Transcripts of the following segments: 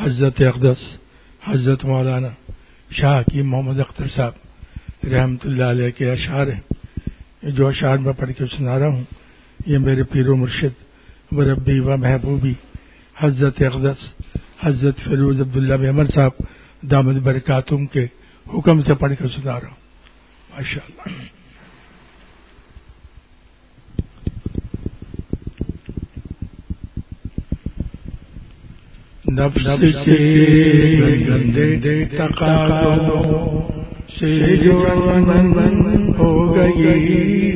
حضرت اقدس حضرت مولانا شاہ حکیم محمد اختر صاحب رحمۃ اللہ علیہ کے اشعار ہیں. جو اشعار میں پڑھ کے سنا رہا ہوں یہ میرے پیر و مرشد و ربی و محبوبی حضرت اقدس حضرت فیروز عبداللہ محمد صاحب دامت برکاتہم کے حکم سے پڑھ کے سنا رہا ہوں. ماشاء اللہ. نفس کے گندے تقاضوں سے جو من ہو گئی،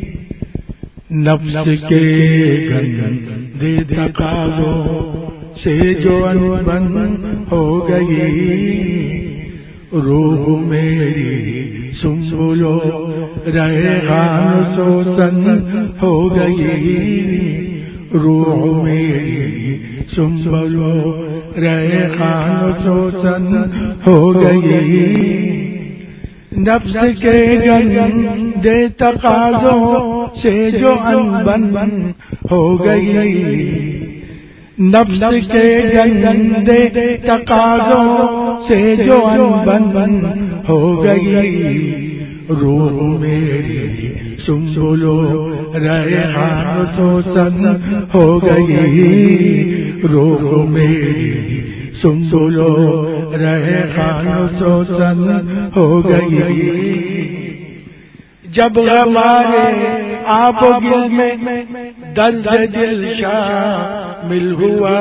نفس کے گندے تقاضوں سے جو من ہو گئی، روح میری سنبلو ریحان سوسن ہو گئی، روح میری سنبلو ریحان سوسن ہو گئی، نفس کے گندے تقاضوں سے جو انبن ہو گئی، نفس کے گندے تقاضوں سے جو انبن ہو گئی، روح میری سنبلو ریحان سوسن ہو گئی، روح میری سنبلو ریحان سوسن ہو گئی. جب ہمارے آپ گل میں درد دل شامل ہوا،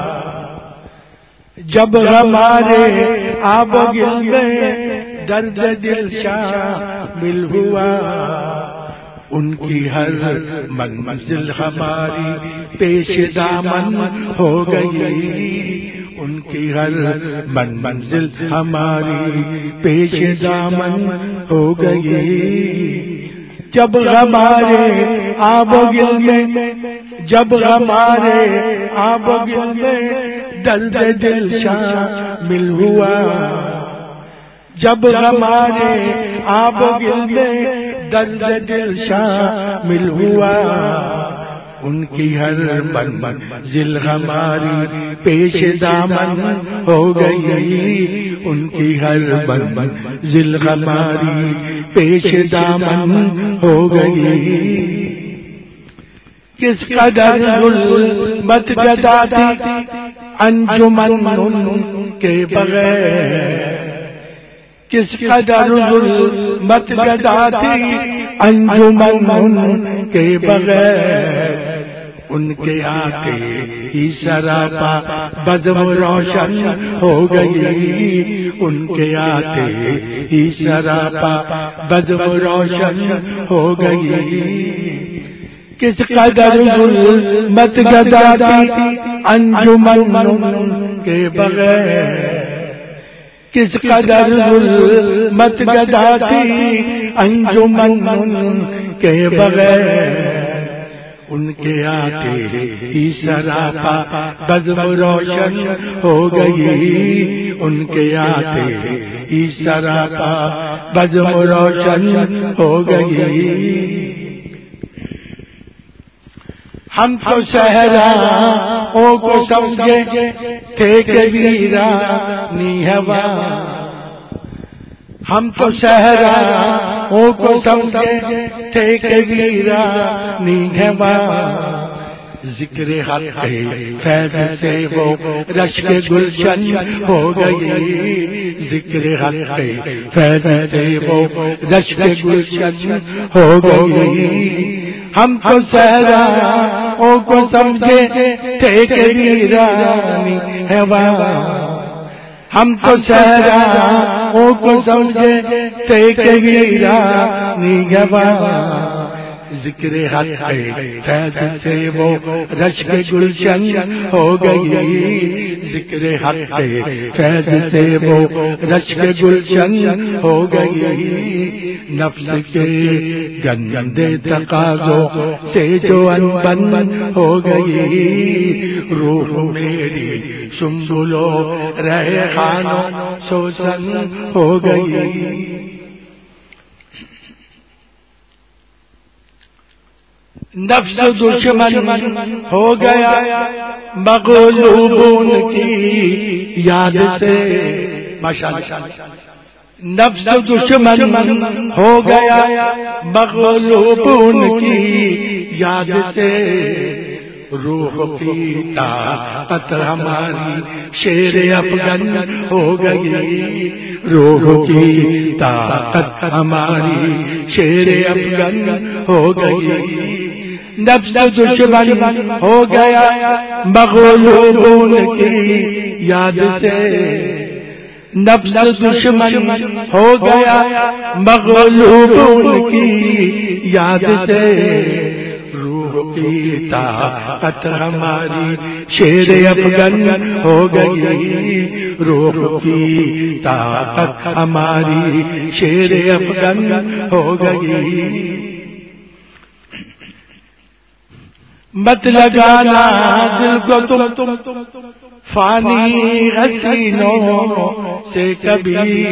جب ہمارے آپ گل میں درد دل شامل ہوا، ان کی ہر منزل ہماری پیش دامن ہو گئی، ان کی ہر منزل ہماری پیش دامن ہو گئی. جب ہمارے آب گل میں جب ہمارے آب گل میں درد دل شامل ہوا، جب ہمارے آب گل میں درد دل شامل ہوا، ان کی ہر منزل ہماری پیش دامن ہو گئی، ان کی ہر منزل ہماری پیش دامن ہو گئی. کس قدر ظلمت گدا تھی انجمن کے بغیر، کس قدر ظلمت گدا تھی انجمن کے بغیر، ان کے آتے ہی سراپا بزم روشن ہو گئی، ان کے آتے ہی سراپا بزم روشن ہو گئی. کس قدر ظلمت گدا تھی انجمن کے بغیر، کس قدر ظلمت گدا تھی انجمن کے بغیر، ان کے آتے ہی سراپا بزم روشن ہو گئی، ان کے آتے ہی سراپا بزم روشن ہو گئی. ہم تو صحراؤں کو سمجھے تھے کہ ویرانی ہوا، ہم تو صحراؤں کو سمجھے تھے کہ ویرانی ہوا، ذکر حق فیض سے وہ رشک گلشن ہو گئی، ذکر حق فیض سے وہ رشک گلشن ہو گئی. ہم تو صحراؤں کو سمجھے تھے کہ ویرانی ہوا، ہم تو صحراؤں کو سمجھے تھے کہ ویرانی ہوا، ذکر حق فیض سے وہ رشک گلشن ہو گئی، ذکر حق فیض سے وہ رشک گلشن ہو گئی. نفس کے گندے تقاضوں سے جو انبن ہو گئی، روح میری سنبلو ریحان سوسن ہو گئی. نفس دشمن ہو گیا مغلوب ان کی یاد سے، ماشاءاللہ نفس دشمن ہو گیا مغلوب ان کی یاد سے، روح کی طاقت ہماری شیر افغن ہو گئی، روح کی طاقت ہماری شیر افغن ہو گئی، نفس دشمن ہو گیا مغلوب ان کی یاد سے، نفس دشمن ہو گیا مغلوب ان کی یاد سے، روح کی طاقت ہماری شیر افغن ہو گئی، روح کی طاقت ہماری شیر افغن ہو گئی، مت لگانا دل کو تم فانی حسینوں سے کبھی،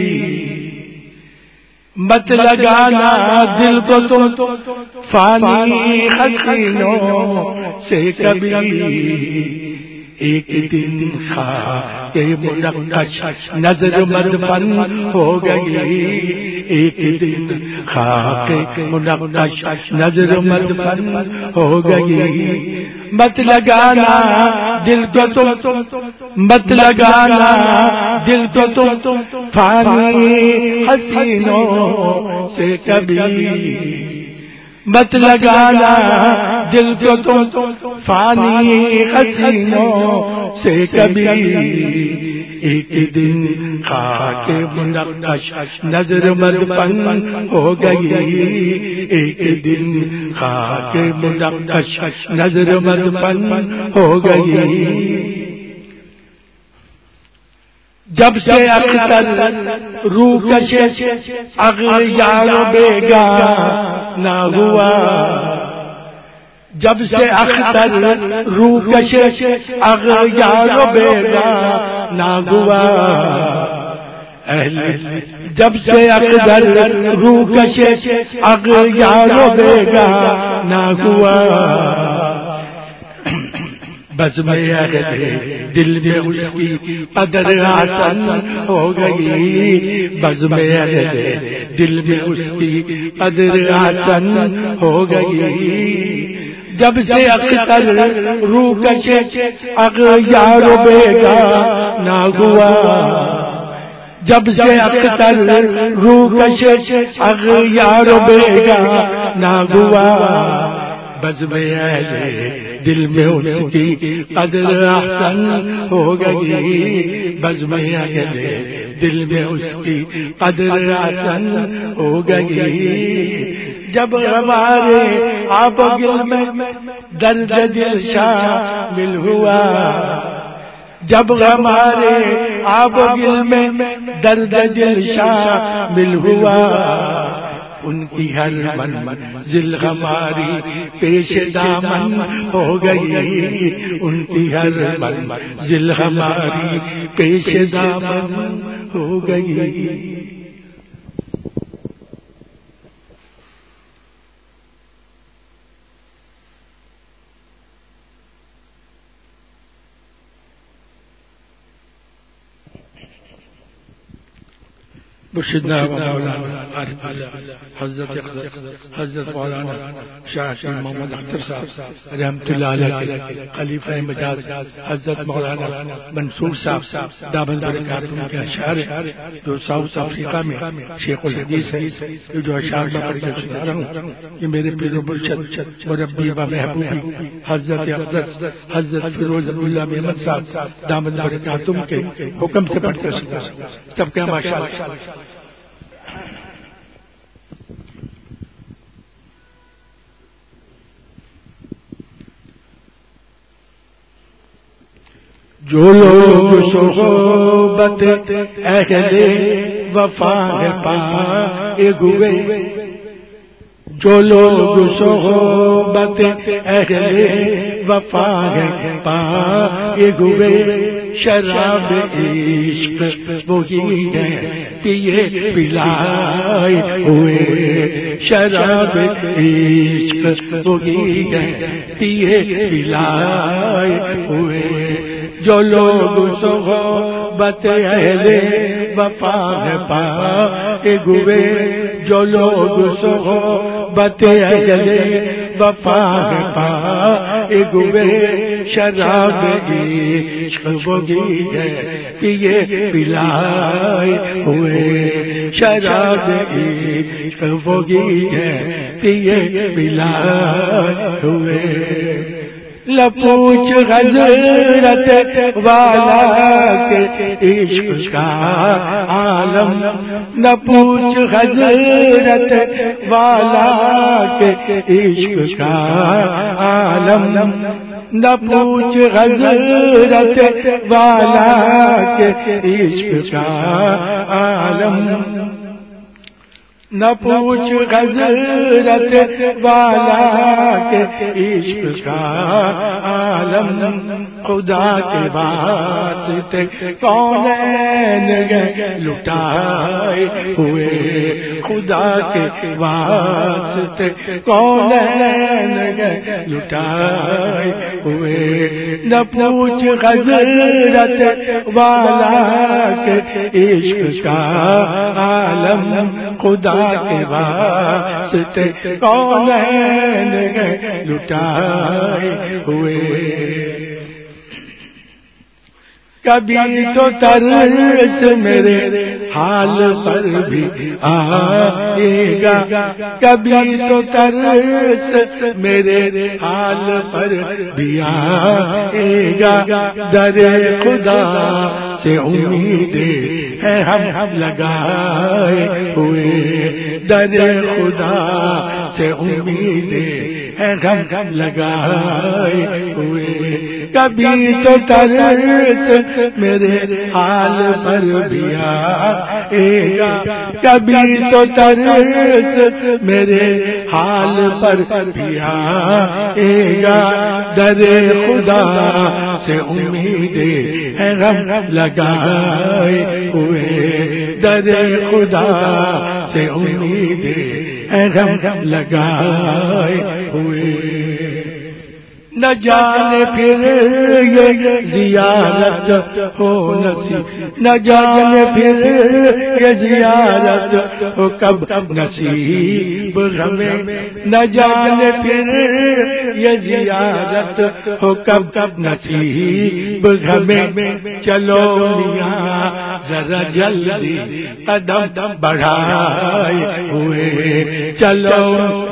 مت لگانا دل کو تم فانی حسینوں سے کبھی، ایک دن خاک منقش نظر مدفن ہو گئی، ایک دن خاک منقش نظر مدفن ہو گئی، مت لگانا دل کو تم، مت لگانا دل کو تم فانی حسینوں سے کبھی، مت لگانا دل کو تم فانی حسینوں سے کبھی، ایک دن خاک منقش نظر مدفن ہو گئی، ایک دن خاک منقش نظر مدفن ہو گئی، جب سے اختر روکش اغیار بیگانہ ہوا، جب سے اختر روکش اغیار بیگانہ ہوا، جب سے اختر روکش اغیار بیگانہ ہوا، بس میں دل میں اس کی قدر حسن ہو گئی، بس میں دل میں اس کی قدر حسن ہو گئی، جب سے اختر روکش اغیار بیگانہ ہوا، جب سے اختر روکش اغیار بیگانہ ہوا، بس میں دل میں اس کی قدر احسن ہو گئی، بس میں دل میں اس کی قدر احسن ہو گئی، جب ہمارے آب گل میں درد دل شامل ہوا، جب ہمارے آب گل میں درد دل شامل ہوا، ان کی ہر منزل ہماری پیش دامن ہو گئی، ان کی ہر منزل ہماری پیش دامن ہو گئی، مرشدنا مولانا حضرت مولانا شاہ محمد اختر صاحب رحمۃ اللہ علیہ، خلیفہ مجاز حضرت مولانا منصور صاحب دامن برکاتہ کے اشعار جو ساؤتھ افریقہ میں شیخ الحدیث ہے، جو اشعار میں پڑھ کے سنا رہا ہوں، یہ میرے پیر و مرشد مربی و محبوبی حضرت اقدس حضرت فیروز اللہ محمد صاحب دامن برکاتہ کے حکم سے پڑھ کے سنا رہا ہوں، سب کا ماشاءاللہ۔ جو لوگ صحبت اہل وفا پائے ہوئے، جو لوگ صحبت اہل وفا پائے ہوئے، شراب عشق وہی ہے پیے پلائے ہوئے، شراب عشق وہی ہے پیے پلائے ہوئے جو لوگ صحبت اہل وفا ہے پائے ہوئے جو لوگ صحبت اہل وفا ہے پائے ہوئے شراب عشق وہی ہے پیے پلائے ہوئے شراب عشق وہی ہے پیے پلائے ہوئے لپوچ حضرت والا کے عشق کا عالم لپوچ حضرت والا کے عشق کا عالم نہ پوچھ حضرت والا کے عشق کا عالم نہ پوچھ حضرت والا کے عشق کا عالم خدا کے واسطے کونین لٹائے ہوئے خدا کے واسطے کونین لٹائے ہوئے نہ پوچھ حضرت والا کے عشق کا عالم خدا کے واسطے کونین لٹائے ہوئے کبھی تو ترس میرے حال پر بھی آئے گا کبھی تو ترس میرے حال پر بھی آئے گا در خدا سے امیدیں ہے ہم لگائے ہوئے در خدا سے امیدیں ہے ہم لگائے ہوئے کبھی تو ترس میرے حال پر بھی آئے گا کبھی تو ترس میرے حال پر بھی آئے گا در خدا سے امیدیں ہے ہم لگائے ہوئے در خدا سے امیدیں ہے ہم لگائے ہوئے نہ جانے پھر یہ زیارت ہو نصیب نہ جانے پھر یہ زیارت ہو کب نصیب ہمیں نہ جانے پھر یہ زیارت ہو کب نصیب ہمیں چلو میاں ذرا جلدی قدم بڑھائے ہوئے چلو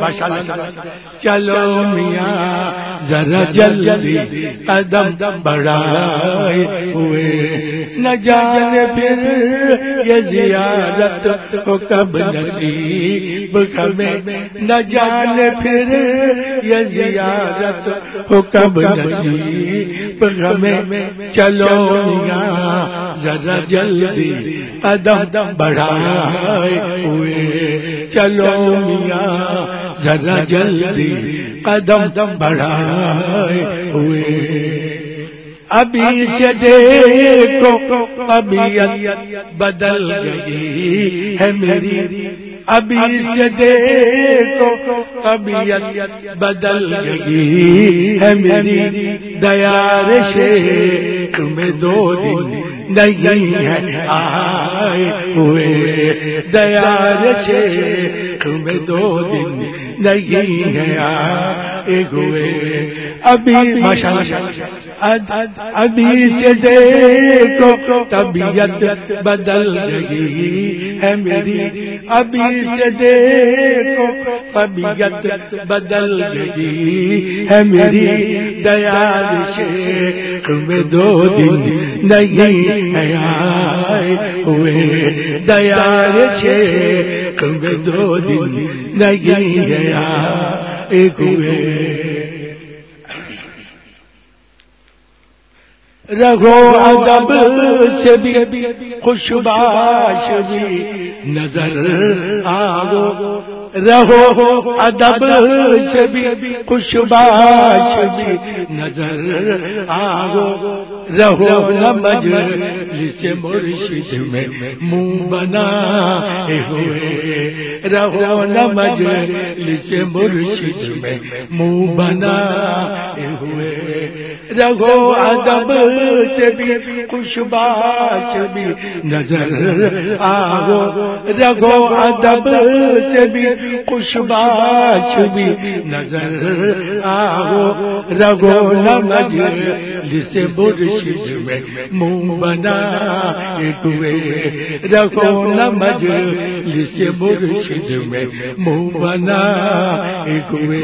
چلو میاں ذرا جلدی قدم بڑھائے ہوئے نہ جانے پھر یہ زیارت ہو کب نصیب ہمیں نہ جانے پھر یہ زیارت ہو کب نصیب ہمیں چلو میاں ذرا جلدی قدم بڑھائے ہوئے چلو میاں ذرا جلدی قدم بڑھائے ہوئے ابھی سے دیکھو طبیعت بدل گئی ہے میری ابھی سے دیکھو طبیعت بدل گئی ہے میری دیار شیخ میں 2 دن نہیں ہے آئے ہوئے دیار شیخ میں 2 دن نہیں ہے آئے ہوئے ابھی ابھی سے دیکھو طبیعت بدل گئی ہے میری ابھی سے دیکھو طبیعت بدل گئی ہے میری دیار شیخ میں 2 دن نہیں ہے آئے ہوئے دیار شیخ میں 2 دن نہیں ہے آئے ہوئے رہو ادب سے بھی خوشباش بھی نظر آؤ رہو ادب سے بھی خوش باش بھی نظر آؤ، رہو نہ مجلس مرشد میں منہ بنائے ہوئے، رہو نہ مجلس مرشد میں منہ بنائے ہوئے، رہو ادب سے بھی خوش باش بھی نظر آؤ، رہو ادب سے بھی خوش باش بھی نظر آؤ، رہو نہ مجلس مرشد میں منہ بنائے ہوئے، رہو نہ مجلس مرشد میں منہ بنائے ہوئے۔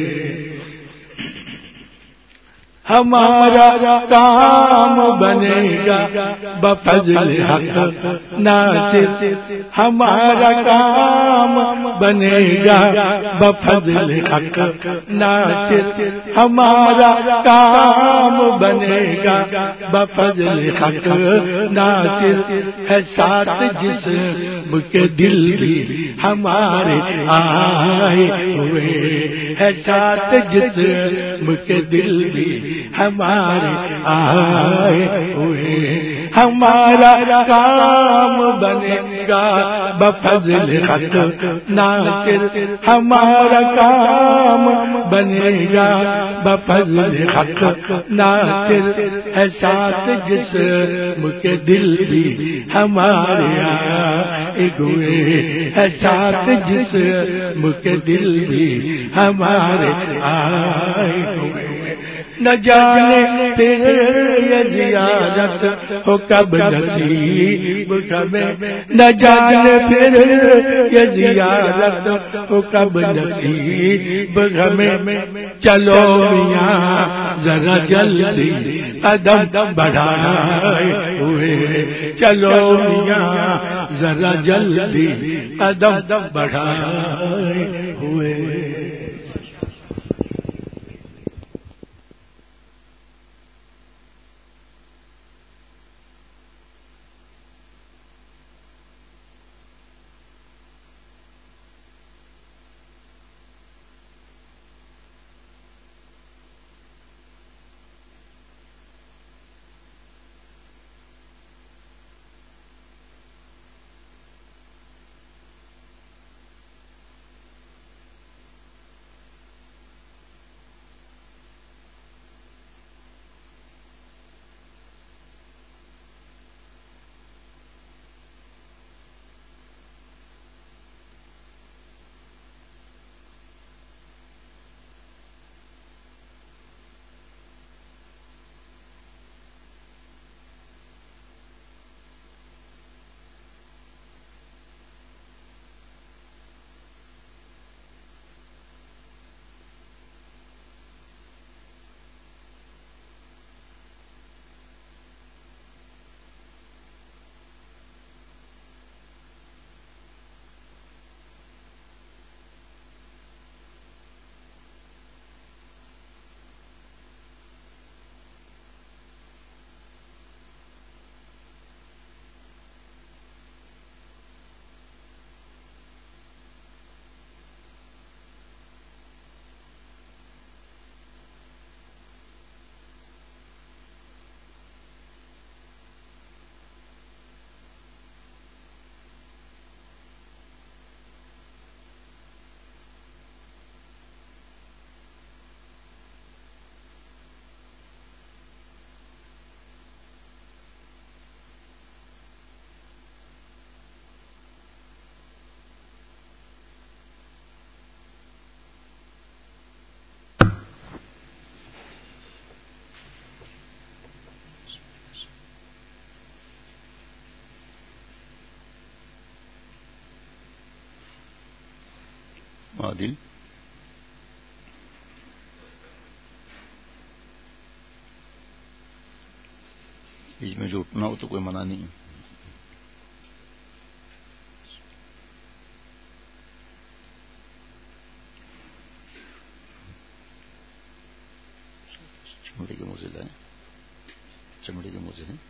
ہمارا کام بنے گا بفضل حق ناصر، ہمارا کام بنے گا بفضل حق ناصر، ہمارا کام بنے گا بفضل حق ناصر، ہے ساتھ جسم کے دل بھی ہمارے آئے ہوئے، ہے ساتھ جسم کے دل بھی ہمارے آئے ہوئے، ہمارا کام بنے گا بفضل حق ناصر، ہمارا کام بنے گا بفضل حق ناصر، ہے ساتھ جسم کے دل بھی ہمارے آئے ہوئے، ہے ساتھ جسم کے دل بھی ہمارے آئے ہوئے۔ نہ جانے پھر یہ زیارت ہو کب نصیب ہمیں، نہ جانے پھر یہ زیارت ہو کب نصیب ہمیں، چلو میاں ذرا جلدی قدم بڑھائے ہوئے، چلو میاں ذرا جلدی قدم بڑھائے ہوئے۔ عادل بیچ میں جو اٹھنا ہو تو کوئی منع نہیں. چمڑے کے منہ سے لائیں, چمڑے کے منہ سے ہیں.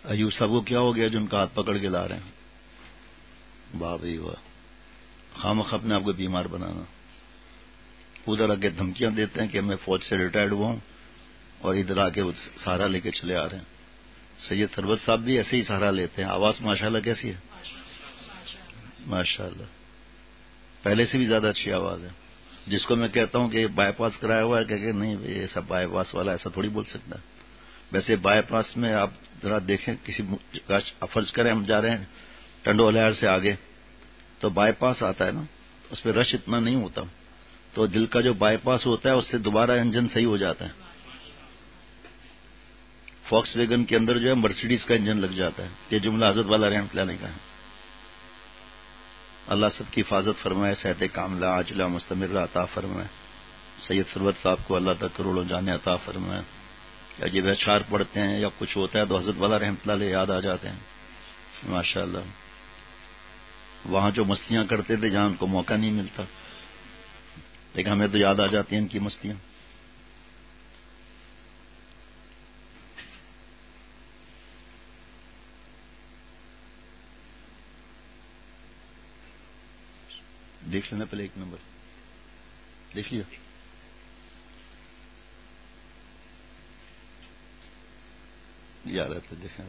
ایوب صاحب کو کیا ہو گیا جو ان کا ہاتھ پکڑ کے لا رہے ہیں؟ واہ بھائی واہ، خامخواہ اپنے آپ کو بیمار بنانا. ادھر آ کے دھمکیاں دیتے ہیں کہ میں فوج سے ریٹائرڈ ہوا ہوں، اور ادھر آ کے سہارا لے کے چلے آ رہے ہیں. سید ثروت صاحب بھی ایسے ہی سہارا لیتے ہیں. آواز ماشاءاللہ کیسی ہے؟ ماشاءاللہ، پہلے سے بھی زیادہ اچھی آواز ہے. جس کو میں کہتا ہوں کہ بائی پاس کرایا ہوا ہے، کہ نہیں یہ سب بائی پاس والا ایسا تھوڑی بول سکتا ہے. ویسے بائی پاس میں آپ ذرا دیکھیں، کسی فرض کریں ہم جا رہے ہیں ٹنڈو لہر سے آگے، تو بائی پاس آتا ہے نا، اس پہ رش اتنا نہیں ہوتا، تو دل کا جو بائی پاس ہوتا ہے اس سے دوبارہ انجن صحیح ہو جاتا ہے. فاکس ویگن کے اندر جو ہے مرسیڈیز کا انجن لگ جاتا ہے. یہ جملہ حضرت والا رحمۃ اللہ علیہ کا ہے. اللہ سب کی حفاظت فرمائے، صحت کاملہ عاجلہ مستمرہ عطا فرمائے. سید ثروت صاحب کو اللہ تک کروڑوں جانے عطا فرمائے. یا جب اشعار پڑھتے ہیں یا کچھ ہوتا ہے تو حضرت والا رحمۃ اللہ علیہ یاد آ جاتے ہیں. ماشاءاللہ، وہاں جو مستیاں کرتے تھے جہاں ان کو موقع نہیں ملتا، لیکن ہمیں تو یاد آ جاتی ہیں ان کی مستیاں. دیکھ لینا پہلے ایک نمبر دیکھ لیا. یاد آتا دیکھا،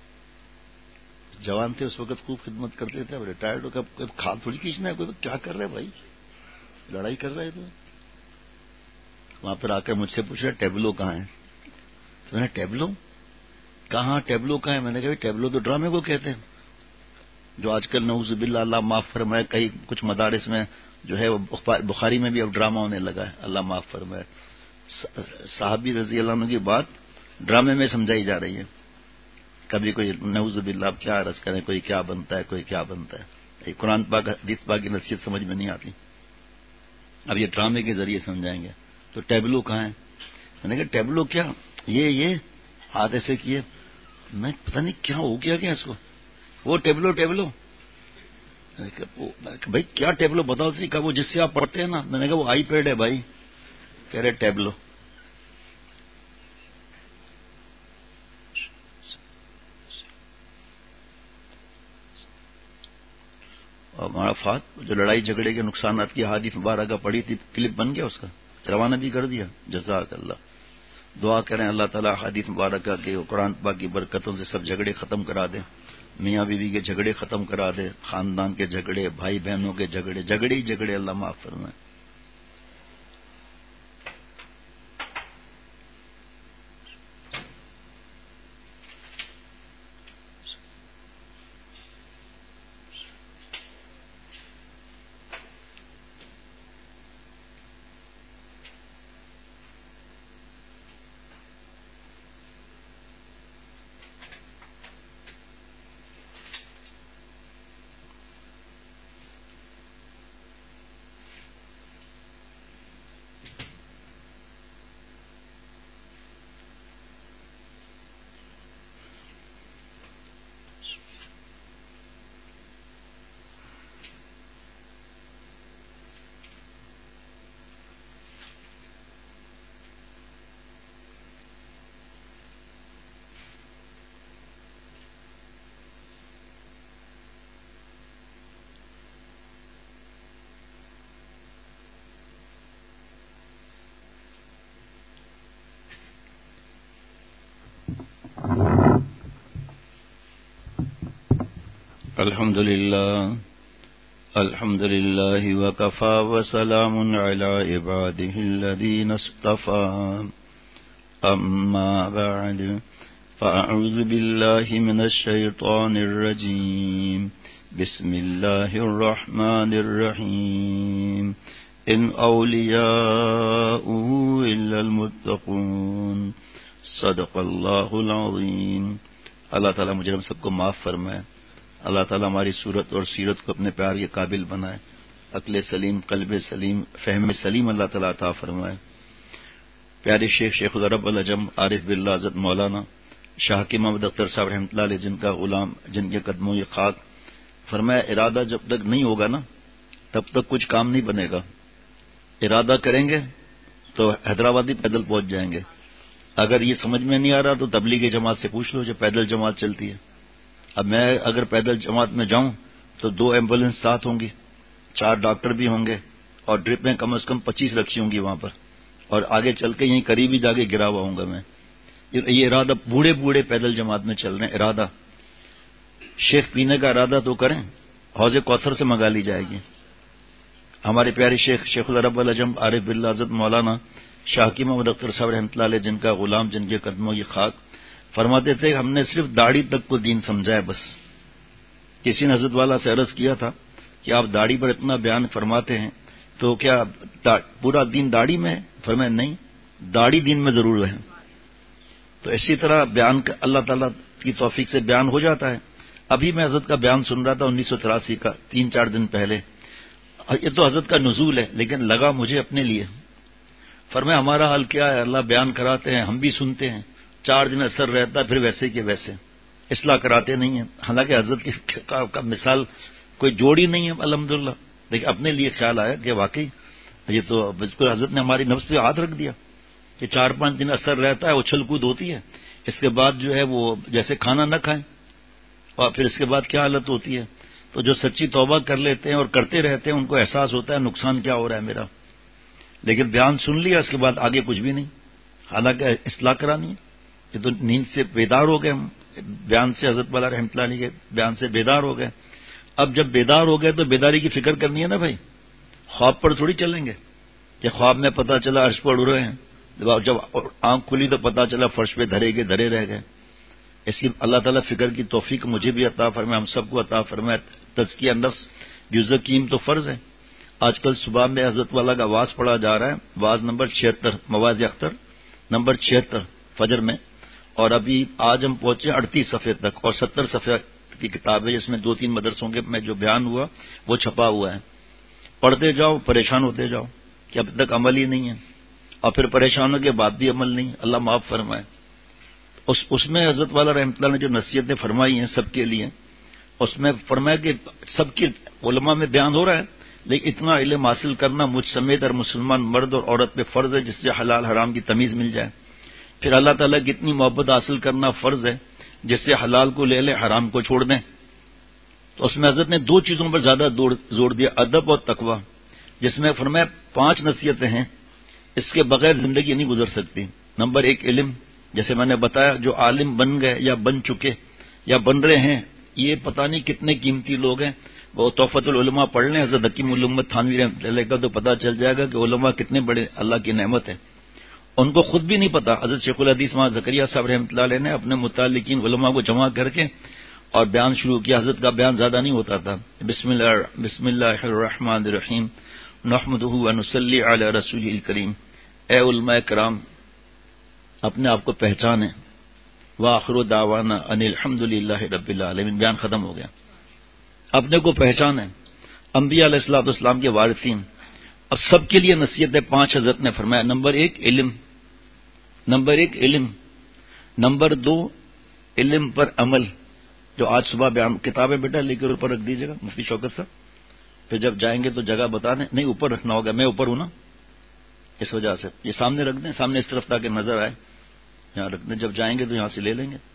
جوان تھے اس وقت خوب خدمت کرتے تھے. اب ریٹائرڈ ہو کر کھال تھوڑی کھینچنا ہے. کوئی کیا کر رہے بھائی، لڑائی کر رہے تو وہاں پر آ کر مجھ سے پوچھ رہے ٹیبلو کہاں ہے. تو میں نے ٹیبلو کہاں، ٹیبلو کہاں ہے؟ میں نے کہا ٹیبلو تو ڈرامے کو کہتے ہیں، جو آج کل نعوذ باللہ اللہ معاف فرمائے کئی کچھ مدارس میں جو ہے بخاری میں بھی اب ڈرامہ ہونے لگا ہے. اللہ معاف فرمائے. صحابی رضی اللہ عنہ کی بات ڈرامے میں سمجھائی جا رہی ہے. کبھی کوئی نعوذ باللہ آپ کیا عرض کریں، کوئی کیا بنتا ہے، کوئی کیا بنتا ہے. قرآن پاک حدیث پاک کی نصیحت سمجھ میں نہیں آتی. اب یہ ڈرامے کے ذریعے سمجھائیں گے. تو ٹیبلو کہاں ہے؟ میں نے کہا ٹیبلو کیا، یہ ہاتھ ایسے کیے. میں پتہ نہیں کیا ہو گیا کیا اس کو، وہ ٹیبلو بھائی کیا ٹیبلو بتاؤ سی. کہا وہ جس سے آپ پڑھتے ہیں نا. میں نے کہا وہ آئی پیڈ ہے بھائی. کہہ رہے ٹیبلو. اور ہمارا فات جو لڑائی جھگڑے کے نقصانات کی حادث مبارکہ پڑی تھی، کلپ بن گیا اس کا، روانہ بھی کر دیا. جزاک اللہ. دعا کریں اللہ تعالیٰ حدیث مبارکہ کے قرآن پاک کی برکتوں سے سب جھگڑے ختم کرا دیں. میاں بیوی کے جھگڑے ختم کرا دے، خاندان کے جھگڑے، بھائی بہنوں کے جھگڑے ہی جھگڑے اللہ معاف فرمائے. الحمد لله وكفى وسلام على عباده الذين اصطفى. أما بعد فأعوذ بالله من الشيطان الرجيم. بسم الله الرحمن الرحيم. إن أولياؤه إلا المتقون. صدق الله العظيم. اللہ تعالیٰ مجھے ہم سب کو معاف فرمائے. اللہ تعالیٰ ہماری صورت اور سیرت کو اپنے پیار کے قابل بنائے. عقل سلیم، قلب سلیم، فہم سلیم اللہ تعالیٰ عطا فرمائے. پیارے شیخ العرب العجم عارف باللہ حضرت مولانا شاہ کی محمد اختر صاحب رحمۃ اللہ علیہ، جن کا غلام، جن کے قدموں یہ خاک، فرمایا ارادہ جب تک نہیں ہوگا نا تب تک کچھ کام نہیں بنے گا. ارادہ کریں گے تو حیدرآبادی پیدل پہنچ جائیں گے، اگر یہ سمجھ میں نہیں آ رہا تو تبلیغی جماعت سے پوچھ لو جو پیدل جماعت چلتی ہے. اب میں اگر پیدل جماعت میں جاؤں تو 2 ایمبولینس ساتھ ہوں گی، 4 ڈاکٹر بھی ہوں گے، اور ڈرپ میں کم از کم 25 رکھی ہوں گی وہاں پر، اور آگے چل کے یہیں قریب ہی جا کے گرا ہوا ہوں گا میں. یہ ارادہ بوڑھے پیدل جماعت میں چل رہے ہیں. ارادہ شیخ پینے کا ارادہ تو کریں، حوض کوثر سے منگا لی جائے گی. ہمارے پیارے شیخ العرب العجم عارف باللہ حضرت مولانا شاہ حکیم محمد اختر صاحب رحمۃ اللہ علیہ، جن کا غلام، جن کے قدموں کی خاک، فرماتے تھے ہم نے صرف داڑھی تک کو دین سمجھا ہے بس. کسی نے حضرت والا سے عرض کیا تھا کہ آپ داڑھی پر اتنا بیان فرماتے ہیں تو کیا پورا دین داڑھی میں ہے؟ فرمایا نہیں، داڑھی دین میں ضرور ہے. تو اسی طرح بیان اللہ تعالیٰ کی توفیق سے بیان ہو جاتا ہے. ابھی میں حضرت کا بیان سن رہا تھا 1983 کا، 3-4 دن پہلے. یہ تو حضرت کا نزول ہے لیکن لگا مجھے اپنے لیے. فرمایا ہمارا حال کیا ہے، اللہ بیان کراتے ہیں، ہم بھی سنتے ہیں، 4 دن اثر رہتا ہے، پھر ویسے کے ویسے اصلاح کراتے نہیں ہیں. حالانکہ حضرت کا مثال کوئی جوڑی نہیں ہے الحمدللہ، لیکن اپنے لیے خیال آیا کہ واقعی یہ تو بالکل حضرت نے ہماری نفس پہ ہاتھ رکھ دیا کہ 4-5 دن اثر رہتا ہے، اچھل کود ہوتی ہے، اس کے بعد جو ہے وہ جیسے کھانا نہ کھائیں، اور پھر اس کے بعد کیا حالت ہوتی ہے. تو جو سچی توبہ کر لیتے ہیں اور کرتے رہتے ہیں ان کو احساس ہوتا ہے نقصان کیا ہو رہا ہے میرا. لیکن بیان سن لیا اس کے بعد آگے کچھ بھی نہیں، حالانکہ اصلاح کرانی ہے. یہ تو نیند سے بیدار ہو گئے ہم، بیان سے حضرت والا رحمۃ اللہ علیہ کے بیان سے بیدار ہو گئے. اب جب بیدار ہو گئے تو بیداری کی فکر کرنی ہے نا بھائی. خواب پر تھوڑی چلیں گے کہ خواب میں پتا چلا عرش پر اڑ رہے ہیں، جب آنکھ کھلی تو پتا چلا فرش پہ دھرے رہ گئے. اس کی اللہ تعالیٰ فکر کی توفیق مجھے بھی عطا فرمائے، ہم سب کو عطا فرمائے. تزکیہ نفس جزء کیم تو فرض ہے. آج کل صبح میں حضرت والا کا واز پڑھا جا رہا ہے، واز نمبر 76، مواز اختر نمبر 76 فجر میں، اور ابھی آج ہم پہنچے 38 صفحے تک، اور 70 صفحے کی کتاب ہے جس میں 2-3 مدرسوں کے میں جو بیان ہوا وہ چھپا ہوا ہے. پڑھتے جاؤ، پریشان ہوتے جاؤ کہ اب تک عمل ہی نہیں ہے، اور پھر پریشانوں کے بعد بھی عمل نہیں. اللہ معاف فرمائے. اس میں حضرت والا رحمۃ اللہ نے جو نصیحتیں فرمائی ہیں سب کے لیے، اس میں فرمایا کہ سب کے علماء میں بیان ہو رہا ہے، لیکن اتنا علم حاصل کرنا مجھ سمیت اور مسلمان مرد اور عورت پہ فرض ہے جس سے حلال حرام کی تمیز مل جائے. پھر اللہ تعالیٰ کی اتنی محبت حاصل کرنا فرض ہے جس سے حلال کو لے لیں، حرام کو چھوڑ دیں. تو اس میں حضرت نے 2 چیزوں پر زیادہ زور دیا، ادب اور تقوی، جس میں فرمایا 5 نصیحتیں ہیں، اس کے بغیر زندگی نہیں گزر سکتی. نمبر 1 علم، جیسے میں نے بتایا جو عالم بن گئے یا بن چکے یا بن رہے ہیں، یہ پتہ نہیں کتنے قیمتی لوگ ہیں. وہ تحفۃ العلماء پڑھ لیں حضرت حکیم الامت تھانوی رحمۃ اللہ کا، تو پتہ چل جائے گا کہ علماء کتنے بڑے اللہ کی نعمت ہے. ان کو خود بھی نہیں پتا. حضرت شیخ الحدیث مولانا زکریا صاحب رحمۃ اللہ علیہ نے اپنے متعلقین علماء کو جمع کر کے اور بیان شروع کیا. حضرت کا بیان زیادہ نہیں ہوتا تھا. بسم اللہ الرحمن الرحیم نحمدہ ونصلی علی رسول الکریم. اے علماء کرام اپنے آپ کو پہچانیں. وآخر دعوانا ان الحمد للہ رب العالمین. بیان ختم ہو گیا. اپنے کو پہچانیں. انبیاء علیہ الصلوۃ والسلام کے وارثین. اب سب کے لیے نصیحتیں 5 حضرت نے فرمایا. نمبر 1 علم، نمبر 1 علم، نمبر 2 علم پر عمل، جو آج صبح بیان کتابیں بیٹا لے کر اوپر رکھ دیجیے گا مفتی شوکت صاحب. پھر جب جائیں گے تو جگہ بتا دیں. نہیں اوپر رکھنا ہوگا، میں اوپر ہوں نا اس وجہ سے. یہ سامنے رکھ دیں، سامنے اس طرف تاکہ نظر آئے. یہاں رکھ دیں، جب جائیں گے تو یہاں سے لے لیں گے.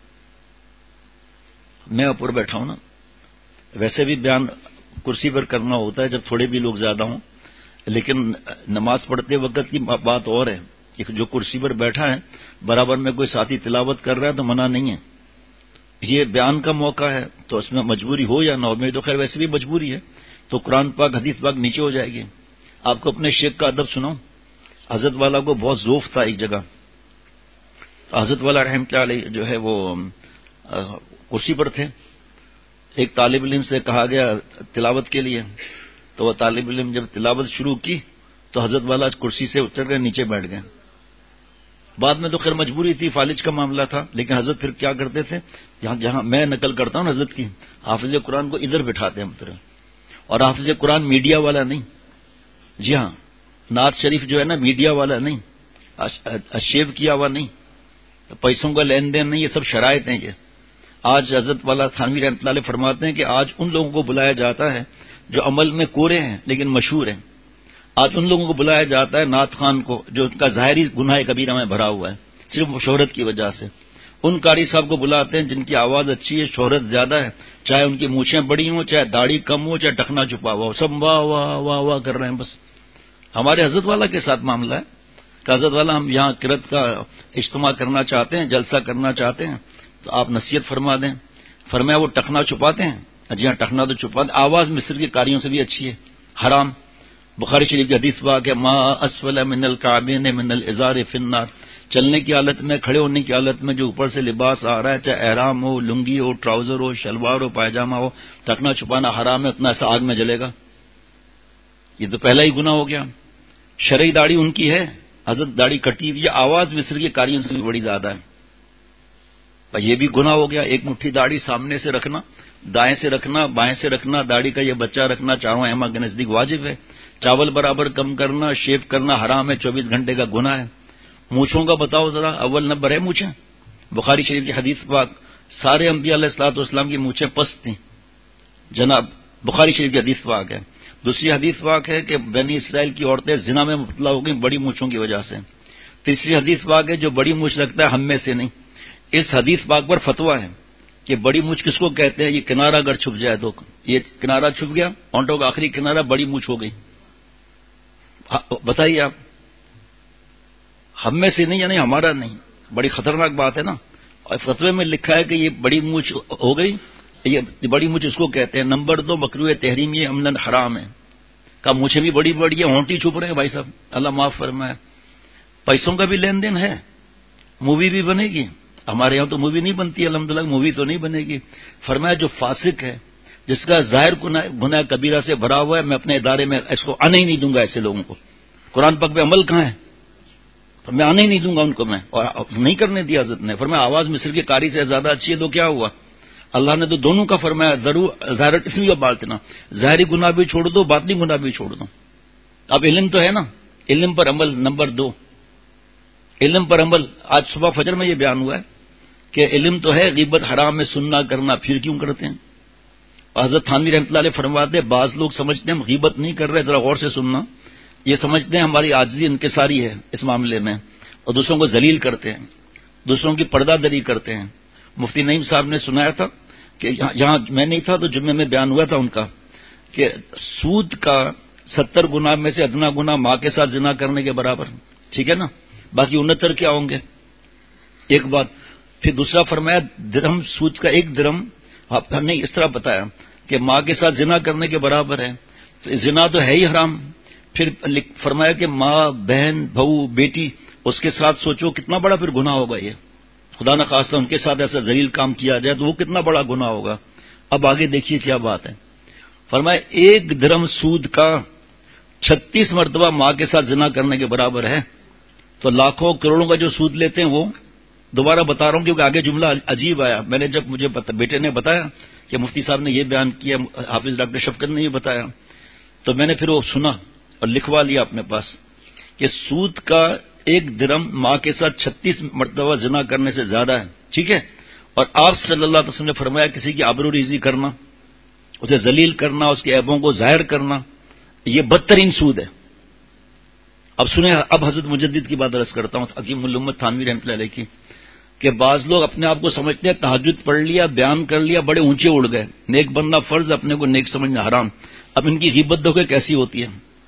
میں اوپر بیٹھا ہوں نا. ویسے بھی بیان کرسی پر کرنا ہوتا ہے جب تھوڑے بھی لوگ زیادہ ہوں، لیکن نماز پڑھتے وقت کی بات اور ہے کہ جو کرسی پر بیٹھا ہے برابر میں کوئی ساتھی تلاوت کر رہا ہے تو منع نہیں ہے. یہ بیان کا موقع ہے تو اس میں مجبوری ہو یا نہ ہو، میری تو خیر ویسے بھی مجبوری ہے، تو قرآن پاک حدیث پاک نیچے ہو جائے گی. آپ کو اپنے شیخ کا ادب سناؤں. حضرت والا کو بہت ذوف تھا ایک جگہ. حضرت والا رحمۃ اللہ علیہ جو ہے وہ کرسی پر تھے. ایک طالب علم سے کہا گیا تلاوت کے لیے، تو وہ طالب علم جب تلاوت شروع کی تو حضرت والا کرسی سے اتر کر نیچے بیٹھ گئے. بعد میں تو خیر مجبوری تھی، فالج کا معاملہ تھا، لیکن حضرت پھر کیا کرتے تھے، جہاں میں نقل کرتا ہوں حضرت کی، حافظ قرآن کو ادھر بٹھاتے ہیں ہم پھر. اور حافظ قرآن میڈیا والا نہیں. جی ہاں، نعت شریف جو ہے نا میڈیا والا نہیں، شیو کیا ہوا نہیں، پیسوں کا لین دین نہیں، یہ سب شرائط ہیں. یہ آج حضرت والا تھانوی رحمۃ اللہ علیہ فرماتے ہیں کہ آج ان لوگوں کو بلایا جاتا ہے جو عمل میں کورے ہیں لیکن مشہور ہیں. آج ان لوگوں کو بلایا جاتا ہے نعت خوان کو جو ان کا ظاہری گناہ کبیرہ میں بھرا ہوا ہے، صرف شہرت کی وجہ سے. ان قاری صاحب کو بلاتے ہیں جن کی آواز اچھی ہے، شہرت زیادہ ہے، چاہے ان کی مونچھیں بڑی ہوں، چاہے داڑھی کم ہو، چاہے ٹخنا چھپا ہوا ہو، سب واہ واہ واہ واہ کر رہے ہیں. بس ہمارے حضرت والا کے ساتھ معاملہ ہے کہ حضرت والا ہم یہاں قرات کا اجتماع کرنا چاہتے ہیں، جلسہ کرنا چاہتے ہیں تو آپ نصیحت فرما دیں. فرمایا وہ ٹخنا چھپاتے ہیں. جی ہاں، ٹخنا تو چھپاتے، آواز مصر کے قاریوں سے بھی اچھی ہے. حرام. بخاری شریف کی حدیث پاک ہے ما اسفل من الکعبین من الازار فی النار. چلنے کی حالت میں، کھڑے ہونے کی حالت میں جو اوپر سے لباس آ رہا ہے، چاہے احرام ہو، لنگی ہو، ٹراؤزر ہو، شلوار ہو، پائجامہ ہو، ٹخنا چھپانا حرام ہے. اتنا ایسا آگ میں جلے گا. یہ تو پہلا ہی گناہ ہو گیا. شرعی داڑھی ان کی ہے، حضرت داڑھی کٹی ہوئی، آواز مصر کے قاریوں سے بھی بڑی زیادہ ہے. یہ بھی گناہ ہو گیا. ایک مٹھی داڑھی سامنے سے رکھنا، دائیں سے رکھنا، بائیں سے رکھنا، داڑھی کا یہ بچہ رکھنا چاروں ائمہ کے نزدیک واجب ہے. چاول برابر کم کرنا، شیو کرنا حرام ہے، 24 گھنٹے کا گناہ ہے. مونچھوں کا بتاؤ ذرا، اول نمبر ہے مونچھیں. بخاری شریف کی حدیث پاک سارے انبیاء علیہ الصلوۃ والسلام کی مونچھیں پست تھیں جناب. بخاری شریف کی حدیث پاک ہے. دوسری حدیث پاک ہے کہ بنی اسرائیل کی عورتیں زنا میں مبتلا ہو گئیں بڑی مونچھوں کی وجہ سے. تیسری حدیث پاک ہے جو بڑی مونچھ رکھتا ہے ہم میں سے نہیں. اس حدیث پاک پر فتویٰ ہے کہ بڑی مونچھ کس کو کہتے ہیں. یہ کنارہ اگر چھپ جائے تو، یہ کنارہ چھپ گیا، ہونٹوں کا آخری کنارہ، بڑی مونچھ ہو گئی. بتائیے آپ، ہم میں سے نہیں یعنی ہمارا نہیں. بڑی خطرناک بات ہے نا. اور فتوے میں لکھا ہے کہ یہ بڑی مونچھ ہو گئی، یہ بڑی مونچھ اس کو کہتے ہیں. نمبر 2 مکروہ تحریم، یہ عملاً حرام ہے. کا مونچھیں بھی بڑی بڑی ہے، ہونٹی چھپ رہے ہیں. بھائی صاحب اللہ معاف فرمائے. پیسوں کا بھی لین دین ہے. مووی بھی بنے گی. ہمارے یہاں تو مووی نہیں بنتی الحمدللہ، مووی تو نہیں بنے گی. فرمایا جو فاسق ہے، جس کا ظاہر گناہ کبیرہ سے بھرا ہوا ہے، میں اپنے ادارے میں اس کو آنے ہی نہیں دوں گا. ایسے لوگوں کو قرآن پاک پہ عمل کہاں ہے؟ میں آنے ہی نہیں دوں گا ان کو. میں اور نہیں کرنے دیا حضرت نے. فرمایا آواز مصر کی قاری سے زیادہ اچھی ہے تو کیا ہوا؟ اللہ نے تو دونوں کا فرمایا، ضرور ظاہر اسمی کا باطنہ، ظاہری گناہ بھی چھوڑ دو، باطنی گناہ بھی چھوڑ دو. اب علم تو ہے نا، علم پر عمل. نمبر 2 علم پر عمل. آج صبح فجر میں یہ بیان ہوا ہے کہ علم تو ہے، غیبت حرام میں سننا کرنا پھر کیوں کرتے ہیں؟ حضرت تھانوی رحمۃ اللہ علیہ فرماتے ہیں بعض لوگ سمجھتے ہیں ہم غیبت نہیں کر رہے، ذرا غور سے سننا. یہ سمجھتے ہیں ہماری عاجزی انکساری ہے اس معاملے میں، اور دوسروں کو ذلیل کرتے ہیں، دوسروں کی پردہ دری کرتے ہیں. مفتی نعیم صاحب نے سنایا تھا کہ جہاں میں نہیں تھا تو جمعے میں بیان ہوا تھا ان کا کہ سود کا 70 گناہ میں سے ادنا گناہ ماں کے ساتھ زنا کرنے کے برابر. ٹھیک ہے نا؟ باقی 69 کیا ہوں گے؟ ایک بات. پھر دوسرا فرمایا درہم، سود کا 1 درہم نہیں، اس طرح بتایا کہ ماں کے ساتھ زنا کرنے کے برابر ہے. تو زنا تو ہے ہی حرام. پھر فرمایا کہ ماں، بہن، بہو، بیٹی، اس کے ساتھ سوچو کتنا بڑا پھر گناہ ہوگا. یہ خدا نہ خواستہ ان کے ساتھ ایسا ذلیل کام کیا جائے تو وہ کتنا بڑا گناہ ہوگا. اب آگے دیکھیے کیا بات ہے. فرمایا 1 درہم سود کا 36 مرتبہ ماں کے ساتھ زنا کرنے کے برابر ہے. تو لاکھوں کروڑوں کا جو سود لیتے ہیں وہ، دوبارہ بتا رہا ہوں کیونکہ آگے جملہ عجیب آیا. میں نے جب مجھے بیٹے نے بتایا کہ مفتی صاحب نے یہ بیان کیا، حافظ ڈاکٹر شفقت نے یہ بتایا، تو میں نے پھر وہ سنا اور لکھوا لیا اپنے پاس کہ سود کا 1 درہم ماں کے ساتھ 36 مرتبہ زنا کرنے سے زیادہ ہے. ٹھیک ہے؟ اور آپ صلی اللہ علیہ وسلم نے فرمایا کسی کی آبرو ریزی کرنا، اسے ذلیل کرنا، اس کے عیبوں کو ظاہر کرنا، یہ بدترین سود ہے. اب سنیں، اب حضرت مجدد کی بات عرض کرتا ہوں، حکیم الامت تھانوی رحمۃ اللہ علیہ کی، کہ بعض لوگ اپنے آپ کو سمجھتے ہیں تہجد پڑھ لیا، بیان کر لیا، بڑے اونچے اڑ گئے، نیک بننا فرض، اپنے کو نیک سمجھنا حرام. اب ان کی غیبت دیکھو کیسی ہوتی ہے.